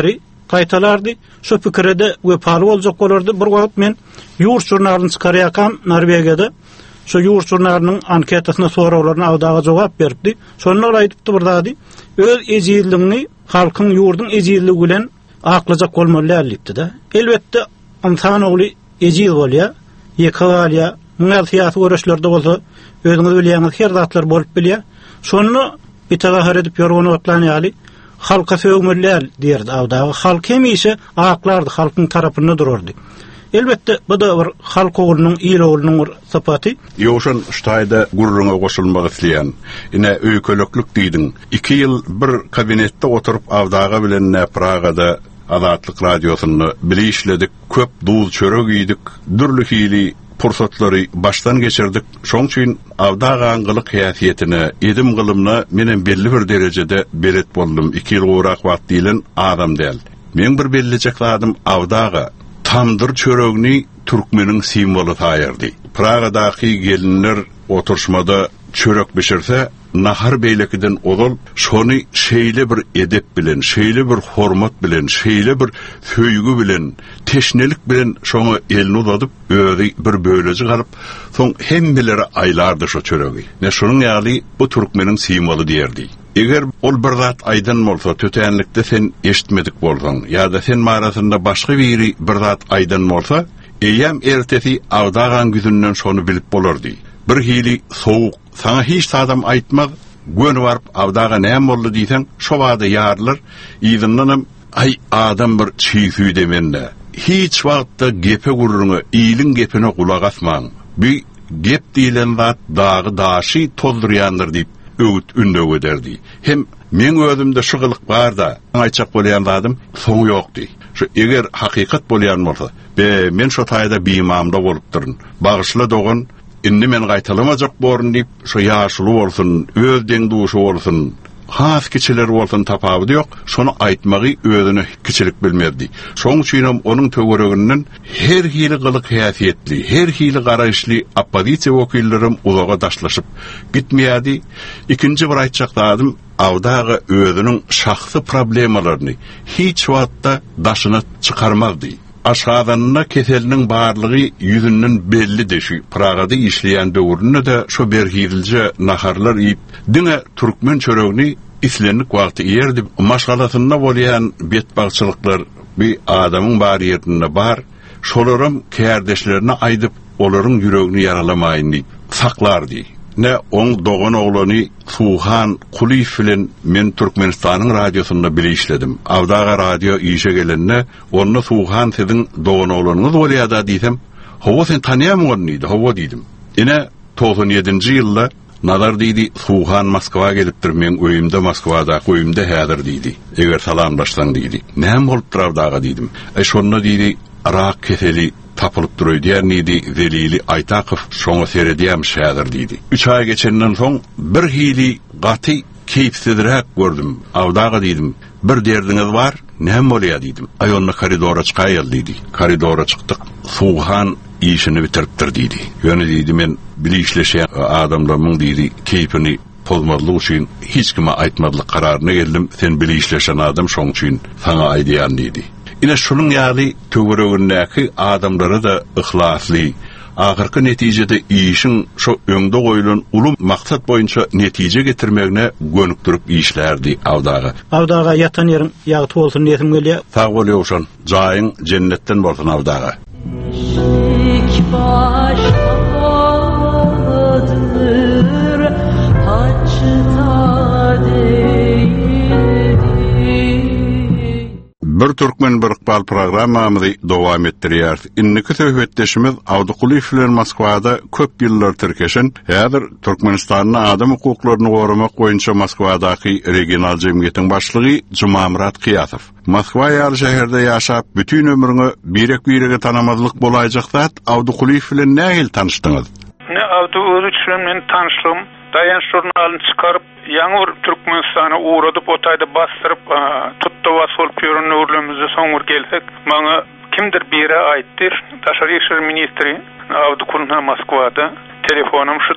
qaytalardy. Şu pikirde wepaly boljak bolardy. Bir wagt men Ýurt jurnalyny çykarýakam Norwegiyada. Şu Ýurt jurnalynyň anketasyna soraularyna awdaga jogap berdi. Şonu aýdypdy birdady. Öz ejizligini halkyň ýurdun ejizligi bilen aklyjak bolmaly diýipdi-de. Elbetde insan ogly ejiz bolýar, ýekalýar, näsiýat görüşlerde bolsa, özüňiz bilýäňiz her zatlar bolup bilýär. Şonu bitagahar edip ýörgän otlanýaly. Halka söýmeliler diýerdi awdagy. Halk hemişe aklardy, halkyň tarapynda durardy. Elbette bu da bir halk oglunyň, ýyl oglunyň bir sapaty. Ýoşan ştaýda gurruna goşulmak isleýän. Ine öýkeleklik diýdiň. iki ýyl bir kabinetde oturup awdaga bilen Pragada Azatlyk radiosyny bilişledik, köp duul çörek ýydyk, dürli hili pursatlary baştan geçirdik. Şoň üçin awdaga angylyk häsiýetini, edim gylymna menen belli bir derejede belet boldum. iki ýyl gorak wagt diýilen adam däl. Men bir bellijek adam awdaga tamdyr çöregini türkmeniň simwolu taýyrdy. Pragadaky gelinler oturşmada çörek bişirse, nahar beýlekiden odal şonu şeýle bir edep bilen, şeýle bir hormat bilen, şeýle bir söýgü bilen, teşnelik bilen şonu elini uzadyp, öýdi bir böleji galyp, soň hemmeleri aýlardy şo çöregi. Ne şonuň ýaly bu türkmeniň simwolu diýerdi. Eger ol bir zat aýdan bolsa, tötenlikde sen eşitmedik bolsaň, ýa-da sen marasynda başga biri bir zat aýdan bolsa, eýem ertesi awdagan güzünden şonu bilip bolardy. Bir hili soğuk, sana hiç adam aýtmaz, gön varıp awdaga näme boldy diýsen, şo wagda ýarlar, ýygyndynam, ay adam bir çiýsü demende. Hiç wagtda gepe gurruňy, ýylyň gepine kulak asmaň. Bir gep diýilen zat dagy daşy tozdurýandyr diýip öwüt ündög ederdi. Hem men özümde şu gylyk bar da, aýtjak bolýan zatym soň ýokdy. Şu eger hakykat bolýan bolsa, be men şo taýda biýmamda bolup durun. Bagyşla dogan indi men gaýtalamajak borun diýip, şo ýaşuly bolsun, öz deňduşy bolsun, has kiçiler bolsun tapaby ýok, şonu aýtmagy özüne kiçilik bilmezdi. Şoň üçin onuň töwereginden her hili gylyk häsiýetli, her hili garaýşly oppozisiýa wekillerim uzaga daşlaşyp gitmeýärdi. İkinji bir aýtjak zadym, awdaga özüniň şahsy problemalaryny hiç wagtda daşyna çykarmazdy. Aşağıdanına keselinin barlığı yüzünün belli deşi. Pragada işleyen döwründe de şo berhidilce naharlar iyip, dine Türkmen çöregini islenlik vakti iyerdi. Maşgalasında bolýan betbagçylyklar bir adamın bar yerinde bar, şolaram kärdeşlerine aýdyp, olaryň yüregini yaralamaýyn diýip saklardy. Ne on doğan oğlany Suhan Kulif bilen men Türkmenistanyň radiosunda bilişledim. Awdaga radio işe gelenne onu Suhan siziň doğan oğlanyňyz bolýar-da diýsem, "Hawa sen tanýamyň?" "Hawa" diýdim. Ine doksan ýedinji ýylda nazar diýdi, Suhan Moskwa gelipdir, men öýümde Moskwada, öýümde häzir diýdi. Eger salamlaşsaň diýdi. "Näme bolup durardaga?" diýdim. "Ay şonu diýdi, arak keseli tapılıp duruyor diýer nidi Velili Aytakow şoňa seredýär şäder diýdi. Üç ay geçenden soň bir hili gaty keýpsizrek gördüm. Awdaga diýdim, bir derdiňiz bar, näme bolýar diýdim. Aýonna koridora çykaýyl diýdi. Koridora çykdyk. Suhan işini bitiripdir diýdi. Ýöne diýdi, men bilişleşen adamlaryň diýdi, keýpini pozmalyk üçin hiç kime aýtmadyk kararyna geldim. Sen bilişleşen adam şoň üçin saňa aýdýan diýdi. Ine şunun ýaly töweregindäki adamlara da ihlasly, ahyrky netijede işin şo öňde goýulan uly maksat boýunça netije getirmegine gönükdirip işlerdi awdaga. Awdaga ýatan ýeriň ýagty bolsun diýesim gelýär. Sag bolýarsan, jaýyň jennetden bolsun awdaga. Bir Türkmen bir iqbal programmamyzy dowam etdirýär. Inniki söhbetdeşimiz Awdukulif bilen Moskwada köp ýyllar tirkeşen, häzir Türkmenistanyň adam hukuklaryny goramak boýunça Moskwadaky regional jemgyýetiň başlygy Jumamurat Qiyasow. Moskwa ýaly şäherde ýaşap bütün ömrüňi birek-birege tanamazlyk bolajak zat Awdukulif bilen nähil tanışdyňyz? Ne Awdukulif bilen men tanışdym. Dayan jurnalyny çykaryp, ýaňur Türkmenistana uğradyp, otayda bastyryp, tutda wasol pýörün öwrlemizde soňur gelsek, maňa kimdir biri aýtdyr, Taşary işler ministri Awdukulif Moskwada telefonum şudur.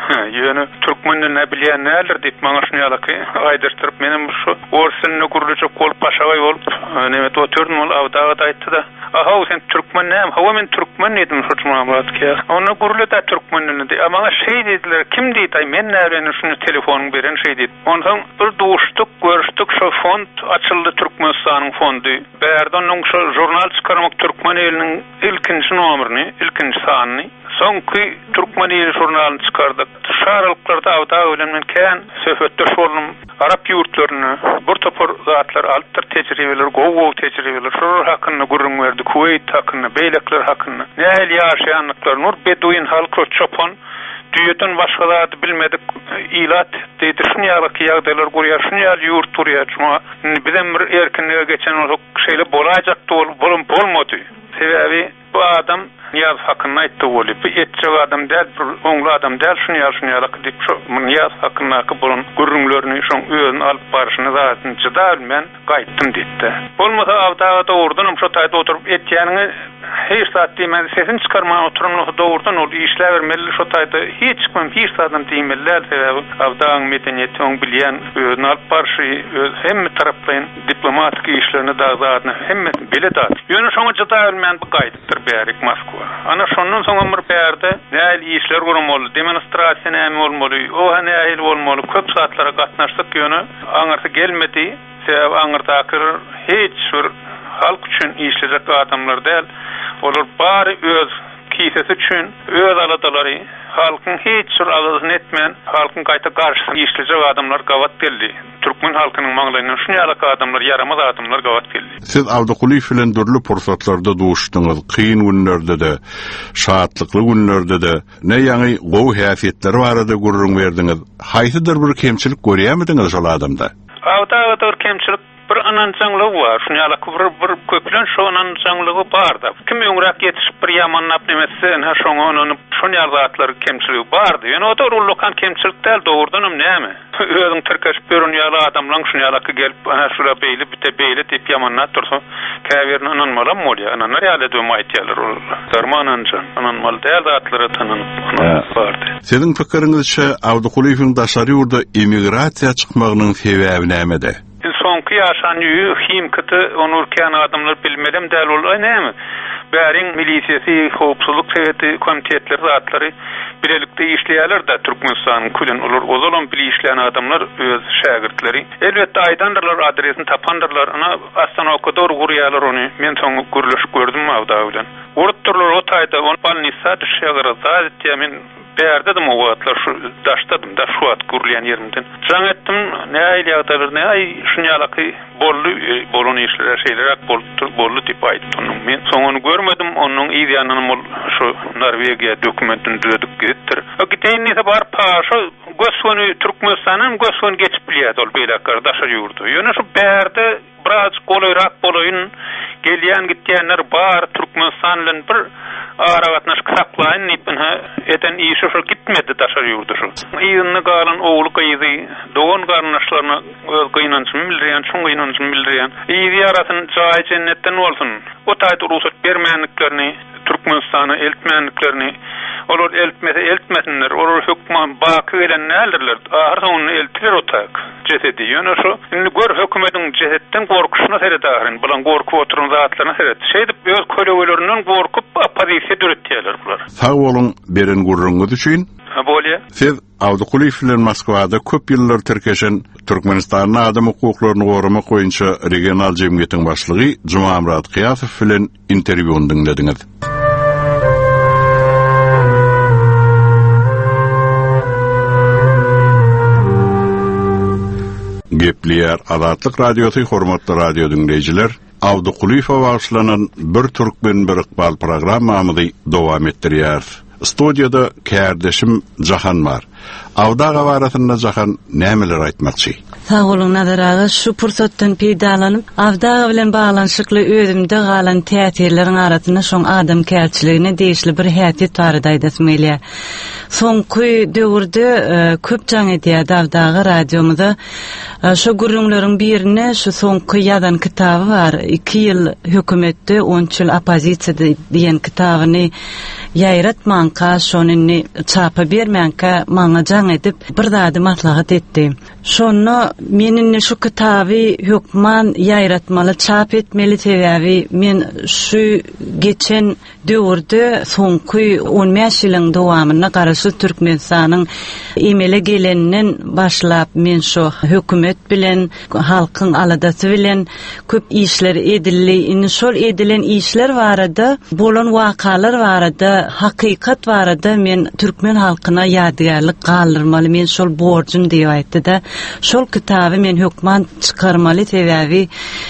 Ýöne türkmenni ne bilýän näler diýip maňa şunýalyky aýdyrtyryp menem şu orsyny gurulýa kol paşagay bolup nemet oturdum ol awdaga da aýtdy da aha sen türkmen näme hawa men türkmen edim şu Muhammadke onu gurulýa da türkmenni diýip maňa şey dediler kim diýdi ay men näme şunu telefonuny beren şey diýip ondan bir duştuk görüşdük şu fond açyldy Türkmenistanyň fondy bärden onuň şu jurnal çykarmak türkmen eliniň ilkinji nomerini ilkinji sanyny soňky türkmen eli jurnalyny çykardyk. Şaharlyklarda awda bilen men kän söhbetde şolum Arap ýurtlaryny bir topar zatlar altyr tejribeler, gow-gow tejribeler, şol hakyny gurrun berdi, Kuwait hakyny, beýlekler hakyny. Nähil ýaşaýanlyklar, nur beduin halky çopon düýeden başgalary bilmedik ilat diýdi şunýalyk ýagdaýlar gurýar, şunýal ýurt durýar. Şoňa bizem bir erkinlige geçen ol şeýle bolajak bolum bolmady. Sebebi bu adam Niyaz hakkında aýtdy bolup, etçe adam däl, oňly adam däl, şunýa şunýalyk diýip şu Niyaz hakkında bolun gurrunlaryny şoň öýüne alyp barşyny zatyn çydar men gaýtdym diýdi. Bolmasa awdaga dowurdum şu taýda oturup etýäniňi hiç saat diýmeli, sesini çykarmagy oturumly dowurdan ol işler bermeli şu taýda hiç çykmam, hiç adam diýmeliler sebäbi awdagyň medeniýeti oň bilýän öýüne alyp barşy hemme tarapdan diplomatik işlerini dagzadyny hemme biledat. Ýöne şoňa çydar men bu gaýdypdyr bärik Moskwa. Ana şondan soňra bir bärde näil işler gurulmaly, demonstrasiýa näme bolmaly, o näil bolmaly, köp saatlara gatnaşdyk ýöne aňarsa gelmedi. Sebäbi aňardaky hiç bir halk üçin işlejek adamlar däl. Olar bary öz kisesi üçin öz aladalary halkyň hiç bir awazyny etmän, halkyň gaýta garşysyna işlejek adamlar gawat geldi. Türkmen halkynyň maňlaryna şunýalyk adamlar, yaramaz adamlar gawat geldi. Siz Awdukuliýew bilen dürli pursatlarda duşdyňyz, kyn günlerde de, şahatlykly günlerde de, ne ýaňy gow häsiýetleri barada gurrun berdiňiz. Haýsydyr bir kemçilik görýärmidiňiz şol adamda? Awda da kemçilik bir anançanlygy bar. Şunýalyk bir bir köplen şu anançanlygy barda. Kim ýöňrak ýetişip bir ýamanlap demese, ha şoňa onu şunýar zatlary kemçiligi bardy. Ýöne o da rullukhan kemçilik däl dowurdanam näme? Özüň türkeşip görünýär adamlaryň şunýalyk gelip ha şura beýli bite beýli diýip ýamanlap dursa, käbirini ananmalam bolýar. Ananlar ýaly döwüm aýtýarlar ol. Darmanança ananmal däl zatlary tananyp bardy. Senin pikiriňizçe Awdukuliýewiň daşary ýurda emigrasiýa çykmagynyň sebebi nämede? Soňky ýaşanýy himkity onurkän adamlar bilmedem däl bolýar näme? Bäriň milisiýasy, howpsuzlyk seweti komitetleri zatlary bilelikde işleýärler da Türkmenistanyň külen olur. Ozalan bili işleýän adamlar öz şägirtleri. Elbetde aýdandyrlar, adresini tapandyrlar. Ana astan okudor gurýarlar ony. Men soň gürleşip gördüm awda bilen. Urutdurlar o taýda on balnisa düşýär zat men bärde de mowatlar şu daşdadım da şu at gurulýan ýerimden. Jaň etdim, näil ýagdaýlar, näil şunýalyky bolly bolun işler şeýler boldy boldy diýip aýtdym. Men soňuny görmedim, onuň ýa-da şu Norwegiýa dokumentini düzedip gittir. O gitýände bar paşa gösüni Türkmenistanyň gösüni geçip bilýär ol beýlekler daşa ýurdu. Ýöne şu bärde biraz golayrak bolayın gelýän gitýänler bar Türkmenistan bilen bir aragatnaş saklaýyn ipin ha eten işe şu gitmedi daşar ýurdu şu. Ýyny galan oğlu gyýdy, dogan garnaşlaryna öz gynancyn bildirýän, şoň gynancyn bildirýän. Ýygy arasyny jaý jennetden bolsun. O taýda ruhsat bermänliklerini, Türkmenistana eltmänliklerini, olar eltmese eltmesinler, olar hökman baky bilen nälerler. Ahir onu eltiler otak. Cesedi ýöne şu. Indi gör hökümetiň cesetden gorkuşyna seredärin, bilen gorkup oturan zatlaryna seret. Şeýdip öz kölegelerinden gorkup opozisiýa döretýärler bular. Sag bolun beren gurrunňyz üçin. Ha bolýar. Siz Awdukuliýew bilen Moskwada köp ýyllar tirkeşen Türkmenistanyň adam hukuklaryny goramak boýunça regional jemgyýetiň başlygy Jumamrat Qiyasow bilen interwýuny dinlediňiz. Gepliýär Azatlyk radiosu hormatly radio dinleýijiler, Awdukuliýew başlanan bir türkmen bir iqbal programmamyzy dowam etdirýär. Studiýada kärdeşim Jahan bar. Awdaga barasynda Jahan nämeler aýtmakçy? Sag bolun Nazar aga, şu pursatdan peýdalanyp, Awdaga bilen baglanyşykly özümde galan täsirleriň arasyna şoň adam kärçiligine değişli bir häsiýet barada aýdasym gelýär. soňky döwürde köp jaň edýär dawdagy radiomyzda. Şu gurrunlaryň birine şu soňky ýazan kitaby bar. iki ýyl hökümetde on ýyl opozisiýada diýen kitabyny ýaýratmanka, şonyny çapa bermänkä maňa jaň edip bir zady maslahat etdi. Şonu menin şu kitaby hökman ýaýratmaly, çap etmeli sebäbi men şu geçen döwürde soňky on beş ýylyň dowamyna garaşy Türkmenistanyň emele geleninden başlap men şu hökümet bilen, halkyň aladasy bilen köp işler edildi. Indi şol edilen işler barada, bolan wakalar barada, hakykat barada men türkmen halkyna ýadygärlik galdyrmaly, men şol borjum diýip aýtdy-da. Şol kitaby men hökman çykarmaly sebäbi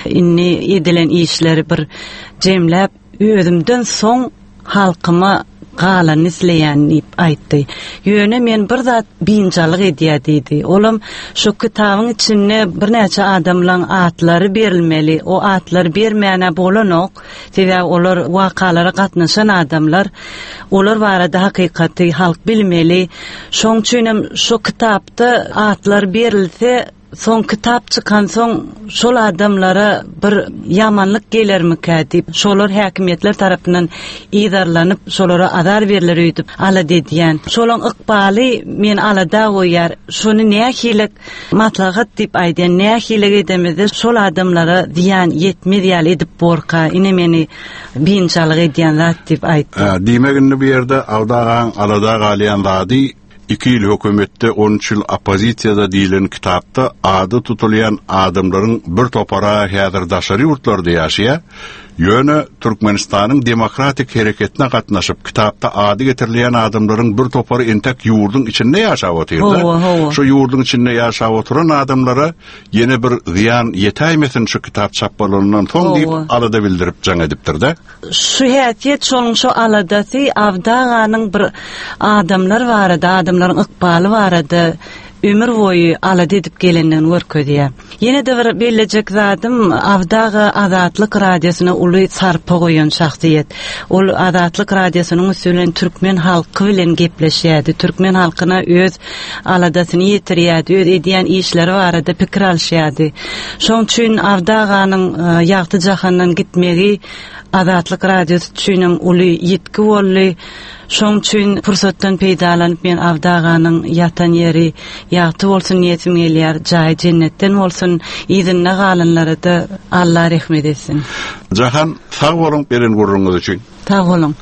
inni edilen işleri bir jemläp özümden soň halkyma galan isleýän diýip aýtdy. Ýöne men bir zat biňjalyk edýär diýdi. Olam şu kitabyň içinde bir näçe adamlaryň atlary berilmeli. O atlar bermäne bolanok, sebäbi olar wakalara gatnaşan adamlar, olar barada hakykaty halk bilmeli. Şoň üçin şu kitapda atlar berilse, son kitap çıkan son şol adamlara bir yamanlık gelermika diýip şolar häkimetler tarapyndan iýdarlanyp şolara azar berilir öýdüp ala dediýän. Şolaň ykbaly men alada goýar. Şonu nähilek maslahat diýip aýdýan, nähilek edemede şol adamlara ziýan ýetmedi edip borka, ine meni biňjalyk edýän zat diýip aýtdy. Diýmeginde bir ýerde awdagan alada galýan zady iki ýyl hökümetde on üç ýyl opozisiýada diýilen kitapda ady tutulýan adamlaryň bir topara häzir daşary ýurtlarda ýaşaýar. Ýöne Türkmenistanyň demokratik hereketine gatnaşyp kitapda ady getirilýän adamlaryň bir topary entek ýurduň içinde ýaşap otyrdy. Şu ýurduň içinde ýaşap oturan adamlara ýene bir ziýan ýetäýmesin şu kitap çapbalanynyň soň diýip alada bildirip jaň edipdir-de. Şu häsiýet şoň şu aladasy awdaganyň bir adamlar barada, adamlaryň ykbaly barada ömür boyu alada edip gelenden görkezýär. Yine de bir bellecek zadym Awdaga Azatlyk radiosyna uly sarpa goýan şahsiýet. Ol Azatlyk radiosynyň üstünden türkmen halky bilen gepleşýärdi. Türkmen halkyna öz aladasyny ýetirýärdi, öz edýän işleri barada pikir alşýardy. Şoň üçin Awdaganyň ýagty jahandan gitmegi Azatlyk radiosu üçin uly ýetki boldy. Şoň üçin fursatdan peýdalanyp men Awdaganyň ýatan ýeri ýagty bolsun niýetim gelýär, jaý jennetden bolsun, ýygyna galanlara da Allah rahmet etsin. Jahan sag bolun beren gurruňyz üçin. Sag bolun.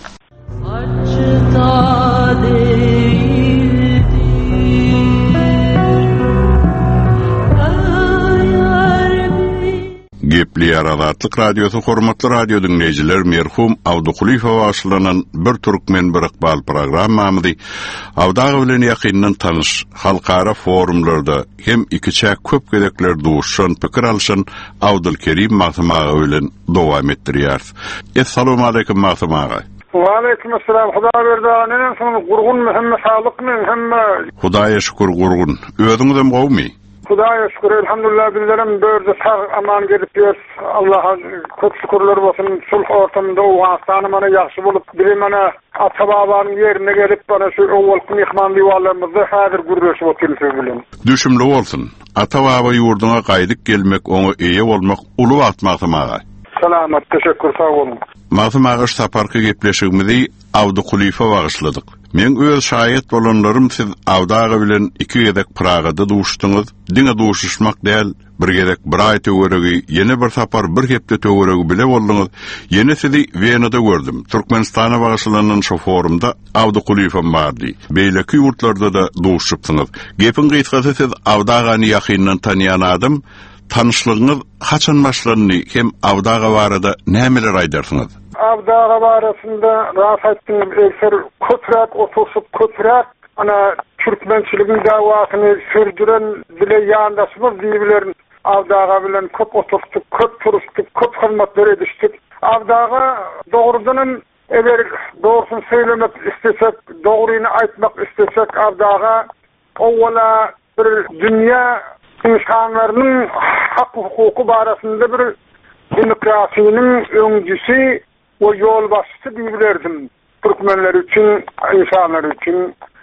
Gepli Azatlyk radiosu hormatly radio dinleýijiler, merhum Awdukulifa başlanan bir türkmen bir ykbal programmamyzy Awdaga bilen ýakyndan tanyş, halkara forumlarda hem ikiçe köp gerekler duşan, pikir alşan Awdulkerim Mahsumaga bilen dowam etdirýär. Assalamu alaykum Mahsumaga. Wa alaykum assalam. Huda berdi. Nenen soň gurgun hem sağlykmy hem Hudaýa şükür gurgun. Özüňizem gowmy? Hudaýa şükür, elhamdülillah bizlerim börde sağ aman gelip ýör. Allaha köp şükürler bolsun. Sulh ortamynda Awgystany mana ýaxşy bolup, biri mana ata-babalyň ýerine gelip bana şu owalky mehman diýwarlarymyzda häzir gurreşip oturýar bilen. Düşümli bolsun. Ata-baba ýurduna gaýdyp gelmek, oňa eýe bolmak uly atmakdymaga. Salamat, teşekkür, sağ olun. Mahsumaga saparky gepleşigimizi Awdukulifa bagyşladyk. Men öz şaýet bolanlarym siz Awdaga bilen iki gedek Pragada duşdyňyz. Diňe duşuşmak däl, bir gedek bir aý töweregi, ýene bir sapar bir hepde töweregi bile boldyňyz. Ýene sizi Wienada gördüm. Türkmenistana bagyşlanan şu forumda Awdukulifa bardy. Beýleki ýurtlarda da duşupsyňyz. Gepin gysgasy siz Awdagany ýakyndan tanýan adam, tanışlığınız haçan başlandy, hem Awdaga barada nämeler aýdarsyňyz? Awdaga barasynda rahatlygyň ekser köprek otursup köprek ana türkmençiligiň dawatyny sürdüren bile ýandaşmyz diýilerin. Awdaga bilen köp otursup, köp turuşdyk, köp hyzmatlar edişdik. Awdaga dogrudan eger dogrusyny söylemek istesek, dogruny aýtmak istesek, Awdaga owala bir dünýä insanlarynyň hak hukuky barasynda bir demokrasiýanyň öňçüsi we ýol başçysy diýilerdim. Türkmenler üçin, insanlar üçin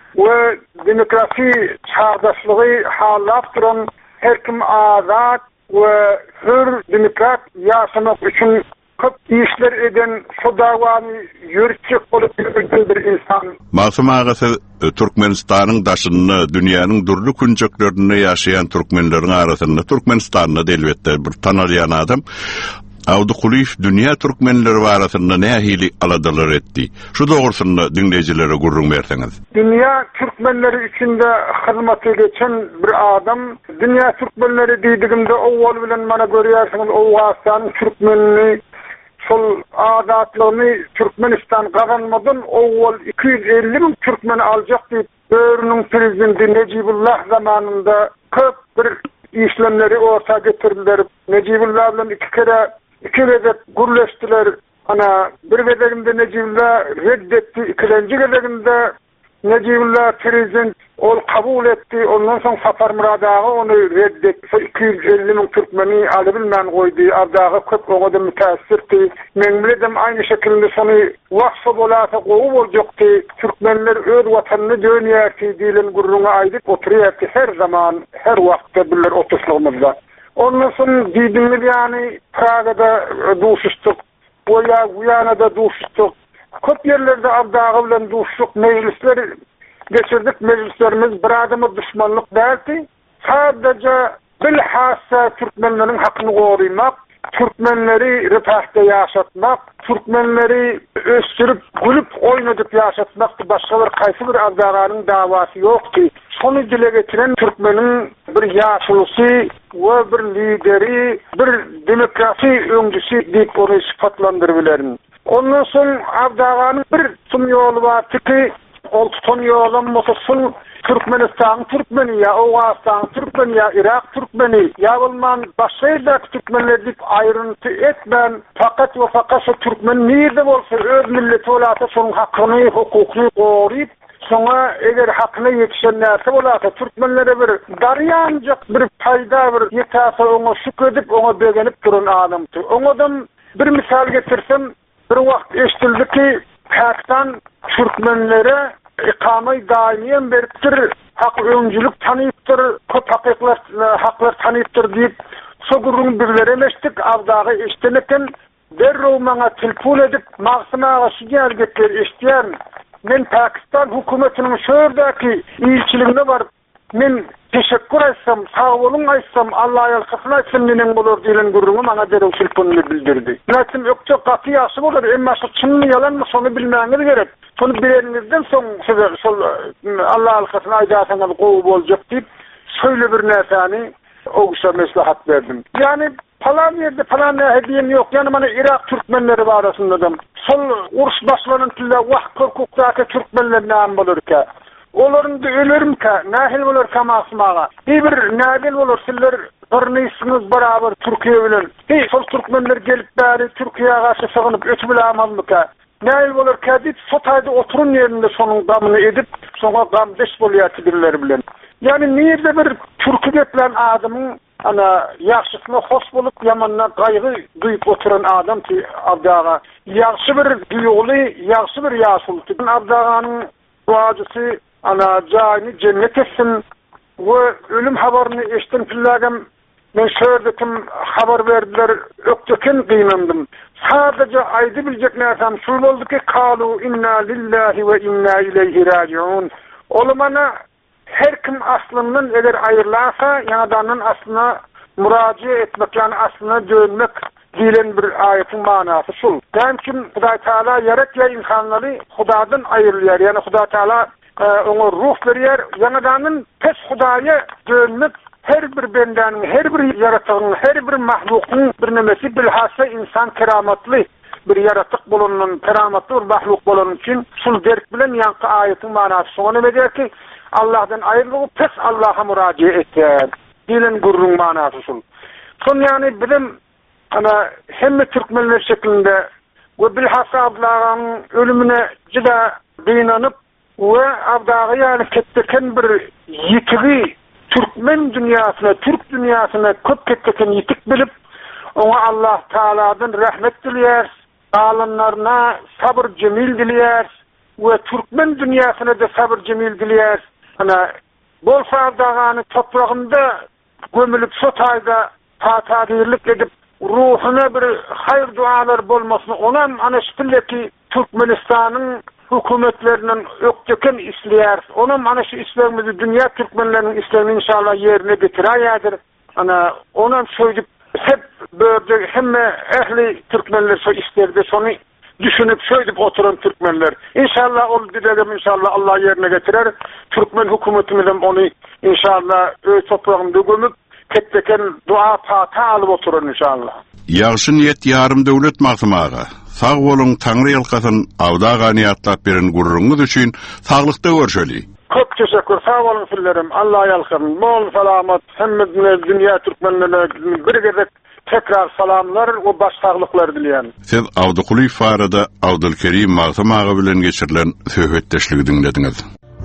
ve demokrasi çağdaşlığı halap duran her kim azat ve hür demokrat yaşamak için köp işler eden şu davanı yürütecek olup bir insan. Masum ağası Türkmenistan'ın daşını, dünyanın durlu küncüklerini yaşayan Türkmenlerin arasında Türkmenistan'da elbette bir tanıyan adam. Awdukulif dünya Türkmenleri arasında ne ahili aladalar etti. Şu doğrusunda dinleyicilere gurrun verseniz. Dünya Türkmenleri içinde hizmeti geçen bir adam. Dünya Türkmenleri dediğimde oğul bilen bana görüyorsunuz o Afgan Türkmenini sol adatlığını Türkmenistan kazanmadan oğul iki yüz elli bin Türkmeni alacak deyip Börünün prezidenti Necibullah zamanında köp bir işlemleri orta getirdiler. Necibullah bilen iki kere iki vezet gurleştiler. Ana bir vezeginde Necibullah reddetti. İkinci vezeginde Necibullah prezident ol kabul etti. Ondan sonra Safar Muradağı onu reddetti. iki yüz elli bin Türkmeni alabilmen koydu. Abdağı köp oğuda müteessirti. Men biledim aynı şekilde sonu vaksa bolata qoğu olacaktı. Türkmenler öz vatanını dönüyordu. Dilen gurruna aydık oturuyordu. Her zaman, her vakti bilir oturuşluğumuzda. Ondan sonra didimli yani Praga'da duşuştuk. Oya Viyana'da duşuştuk. Köp yerlerde abdağı bilen duşuştuk. Meclisler geçirdik. Meclislerimiz bir adamı düşmanlık derdi. Sadece bilhassa Türkmenlerin hakkını korumak, Türkmenleri refahta yaşatmak, Türkmenleri östürüp, gülüp, oynadıp yaşatmak başka bir kaysı bir abdağanın davası yoktu. Sonu dile getiren Türkmenin bir yaşlısı ve bir lideri, bir demokrasi öncüsü deyip onu sıfatlandırıbilerin. Ondan sonra abdağanın bir tüm yolu var ki, ol tutan yolun mutasıl Türkmenistan Türkmeni ya, Oğuzistan Türkmeni ya, Irak Türkmeni ya olman başlayla Türkmenler deyip ayrıntı etmen fakat ve fakat şu Türkmen nerede olsa öz milleti olasa sonun hakkını, hukukunu koruyup sonra eğer hakkına yetişenlerse olasa Türkmenlere bir daryancak bir fayda bir yetasa onu şükredip onu beğenip durun adamdı. Ondan bir misal getirsem bir vakit eştildi ki Pakistan Türkmenlere ikame-i daimiyen beriptir, hak öncülük tanıyıptır, köp hakikler, haklar tanıyıptır deyip sogurun birlere meştik, avdağı eşteneken derrow maňa telefon edip maksımağa şu gergetler eştiyen men Pakistan hukumetinin şördaki ilçiligine var. Men teşekkür etsem, sağ olun aysam, Allah'a yalkasına etsem nenen bolur diyen gurrumu bana derrow telefonunu bildirdi. Näçim ökçe gaty ýaşy bolar, emma şu çynmy ýalanmy şonu bilmäňiz gerek. Şonu bileningizden soň size şol Allah alkasına aýdasaňyz gowy boljak diýip şöyle bir näseni oguşa meslahat berdim. Yani falan yerde falan hediyem yok. Yani bana Irak Türkmenleri var arasında. Sol uruş başlarının tülle vah korkuktaki Türkmenler nâm bolur ki. Oların da ölürüm ki. Nahil bolur kamasmağa. Bir bir nahil bolur. Sizler örneğisiniz beraber Türkiye bilen. Hey sol Türkmenler gelip bari Türkiye'ye karşı sığınıp ötü bile amal mı ki. Nahil bolur ki deyip sotayda oturun yerinde sonun gamını edip sonra gam deş boluyatı birileri bilen. Yani nerede bir Türkiye'den adamın ana yaxşısına hoş bolup yamanına gaýgy duýup oturan adam ki abdaga yaxşı bir duýgly, yaxşı bir ýaşulty. Abdaganyň duajysy ana jaýyny cennet etsin we ölüm habaryny eşden pillagam men şördüm habar berdiler ökdeken gynandım. Sadece aýdy biljek näsem şu boldy ki kalu inna lillahi ve inna ileyhi raciun. Olmana her kim aslından eğer ayrılasa yanadanın aslına müracaat etmek yani aslına dönmek diyen bir ayetin manası şu. Demkin Huda Teala yarat ya insanları Huda'dan ayrılıyor. Yani Huda Teala e, ona ruh veriyor. Yanadanın pes Huda'ya dönmek her bir bendenin, her bir yaratığının, her bir mahlukun bir nemesi bilhassa insan keramatlı bir yaratık bulunun, keramatlı bir mahluk bulunun için sul derk bilen yankı ayetin manası. Sonra ne der ki Allah'dan ayrılığı pes Allah'a müracaat etti. Dilen gurrun manası sul. Son yani bilim ana hem Türkmenler şeklinde ve bilhassa abdağın ölümüne cida kıynanıp ve abdağı yani ketteken bir yitigi Türkmen dünyasına, Türk dünyasına köp ketteken yitik bilip ona Allah Teala'dan rahmet diliyers, alanlarına sabır cemil diliyers, ve Türkmen dünyasına da sabır cemil diler. Ana bolsa dağını toprağında gömülüp sotayda tatadirlik edip ruhuna bir hayır dualar bolmasını onam ana şpilleki Türkmenistan'ın hükümetlerinin ökçeken isleyer. Onam ana şu islerimizi dünya Türkmenlerinin islerini inşallah yerine getirayadır. Ana onam söyleyip hep böyle hem ehli Türkmenler so isterdi sonu düşünüp söyleyip oturan Türkmenler. İnşallah ol dilerim inşallah Allah yerine getirer. Türkmen hükümetimizden onu inşallah öz toprağında gömüp tekteken dua pata alıp oturun inşallah. Yaxşı niyet yarım devlet mahkamaga. Sağ bolun Tanrı yalkasın avdaga niyatlap beren gururunuz üçün sağlıkta görüşeli. Çok teşekkür. Sağ olun fillerim. Allah yalkasın. Bol selamet. Hemmedine dünya Türkmenlerine bir gerek tekrar salamlar ve başsağlıklar dileyen. Siz Avdukuly Farada Abdülkerim mahkamaga bilen geçirilen söhbetdeşligi dinlediniz.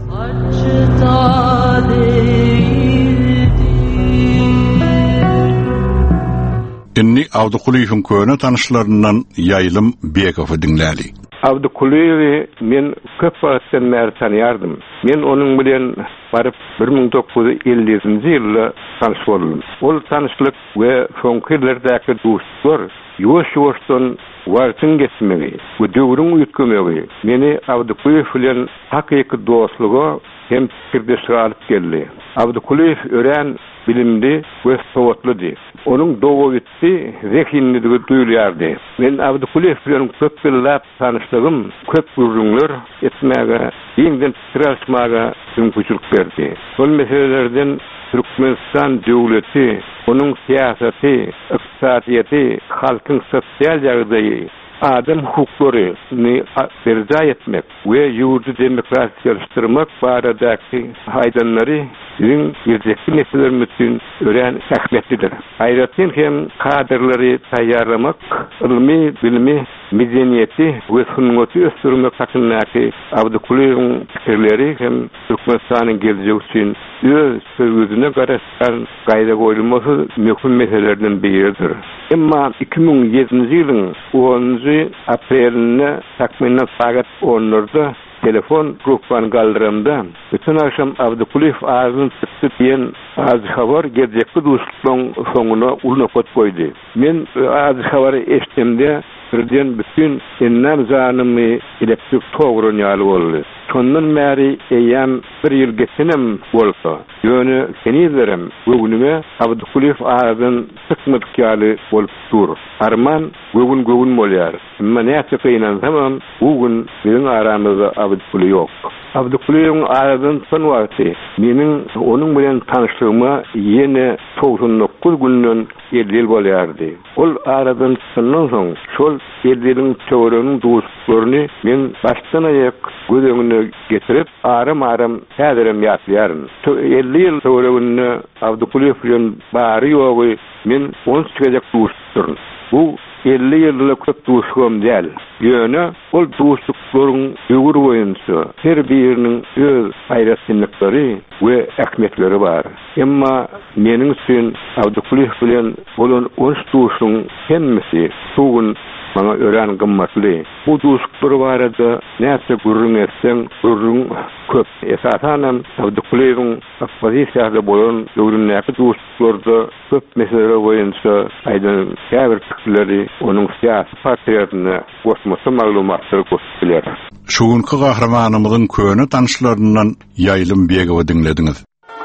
Inni Avdukuly'un köne tanışlarından Yaylım Bekof'u dinläli. Avdukuly'yi men köp wagtdan bäri tanýardım. Men onuň bilen baryp bir ming dokuz yüz ellinji ýylda tanış boldum. Ol tanışlyk we soňky ýyldardäki dostluk ýoş-ýoşdan wartyn geçmegi, bu döwrüň ýetmegi meni Avdukuly bilen hakyky dostluga hem kirdeşe alyp geldi. Avdukuly ören bilimli ve sowatlydy. Onuň dogo bitdi, zehinligi duýulýardy. Men Avdukuly bilen köp ýyllap tanışdygym, köp gurrunlar etmäge, ýeňden tirasmaga mümkinçilik berdi. Şol meselelerden Türkmenistan döwleti, onuň siýasaty, ykdysadyýety, halkyň sosial ýagdaýy, adam hukuklaryny berda etmek we ýurdu demokratiýalaşdyrmak baradaky haýdanlary bizim gelecekki nesillerimiz için ören ähmiýetlidir. Aýratyn hem kadrlary taýýarlamak, ilmi, bilmi, medeniyeti we sunnaty ösdürmek hakyndaky Avdukuly'ň pikirleri hem Türkmenistanyň geljegi üçin öz sözüne garaşan gaýda goýulmasy möhüm meselelerden biridir. Emma iki ming ýedinji ýylyň onunji aprelinde takminen saat onlarda telefon gruppan galdyramda bütün akşam Avdukuly ağzyn çıkty diýen az habar gelecekki dostlugyň soňuna ulnapot goýdy. Men az habary eşitdimde birden bütün ennem zanymy elektrik togranýaly boldy. Şondan bäri eýem bir ýyl geçenem bolsa, ýöne senizlerim göwnüme Avdukuly ağzyn çykmykýaly bolup dur. Arman göwün göwün bolýar. Emma näçe peýnansam, bugün meň aramyzda Avdukuly ýok. Avdukulyň ağzyn son wagty meniň onuň bilen tanışlygyma ýene doksan dokuz günden elli ýyl bolýardy. Ol aradan sondan soň şol elliň çöwregiň dostlaryny men başdan aýak göz öňüne getirip arym-arym häzirem ýatlýaryn. elli ýyl çöwregini Avdukuly bilen bary ýogy men on çyjak dostlaryň. Bu elli ýyllyk köp dostlugum däl. Ýöne ol dostluklaryň öwür boýunça her biriniň öz aýratynlyklary we ähmiýetleri bar. Emma meniň üçin Avdukuly bilen bolan on dostlugyň hemmesi suwun bana ören gymmatly. Bu dostluklar barada näçe gurrun etseň, gurrun köp. Esasanem Avdukulyň opozisiýada bolan döwründäki dostluklarda köp meseleler boýunça aýdan käbir pikirleri onuň siýasy partiýasyna goşmasy maglumatlary gösterýär. Şuňky gahramanymyzyň köne tanışlaryndan Yaylym Begowy dinlediňiz.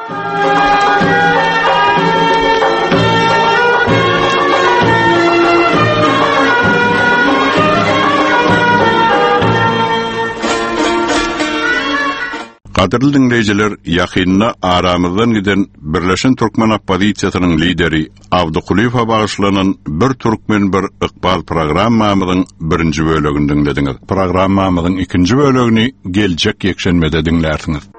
Qadirli dinleyijiler, ýakynda aramyzdan giden Birleşen Türkmen Opozisiýasynyň lideri Avdukuly'a bagyşlanan bir Türkmen bir ykbal programmamyzyň birinji bölegini dinlediňiz. Programmamyzyň ikinji bölegini geljek ýekşenmede dinlärsiňiz.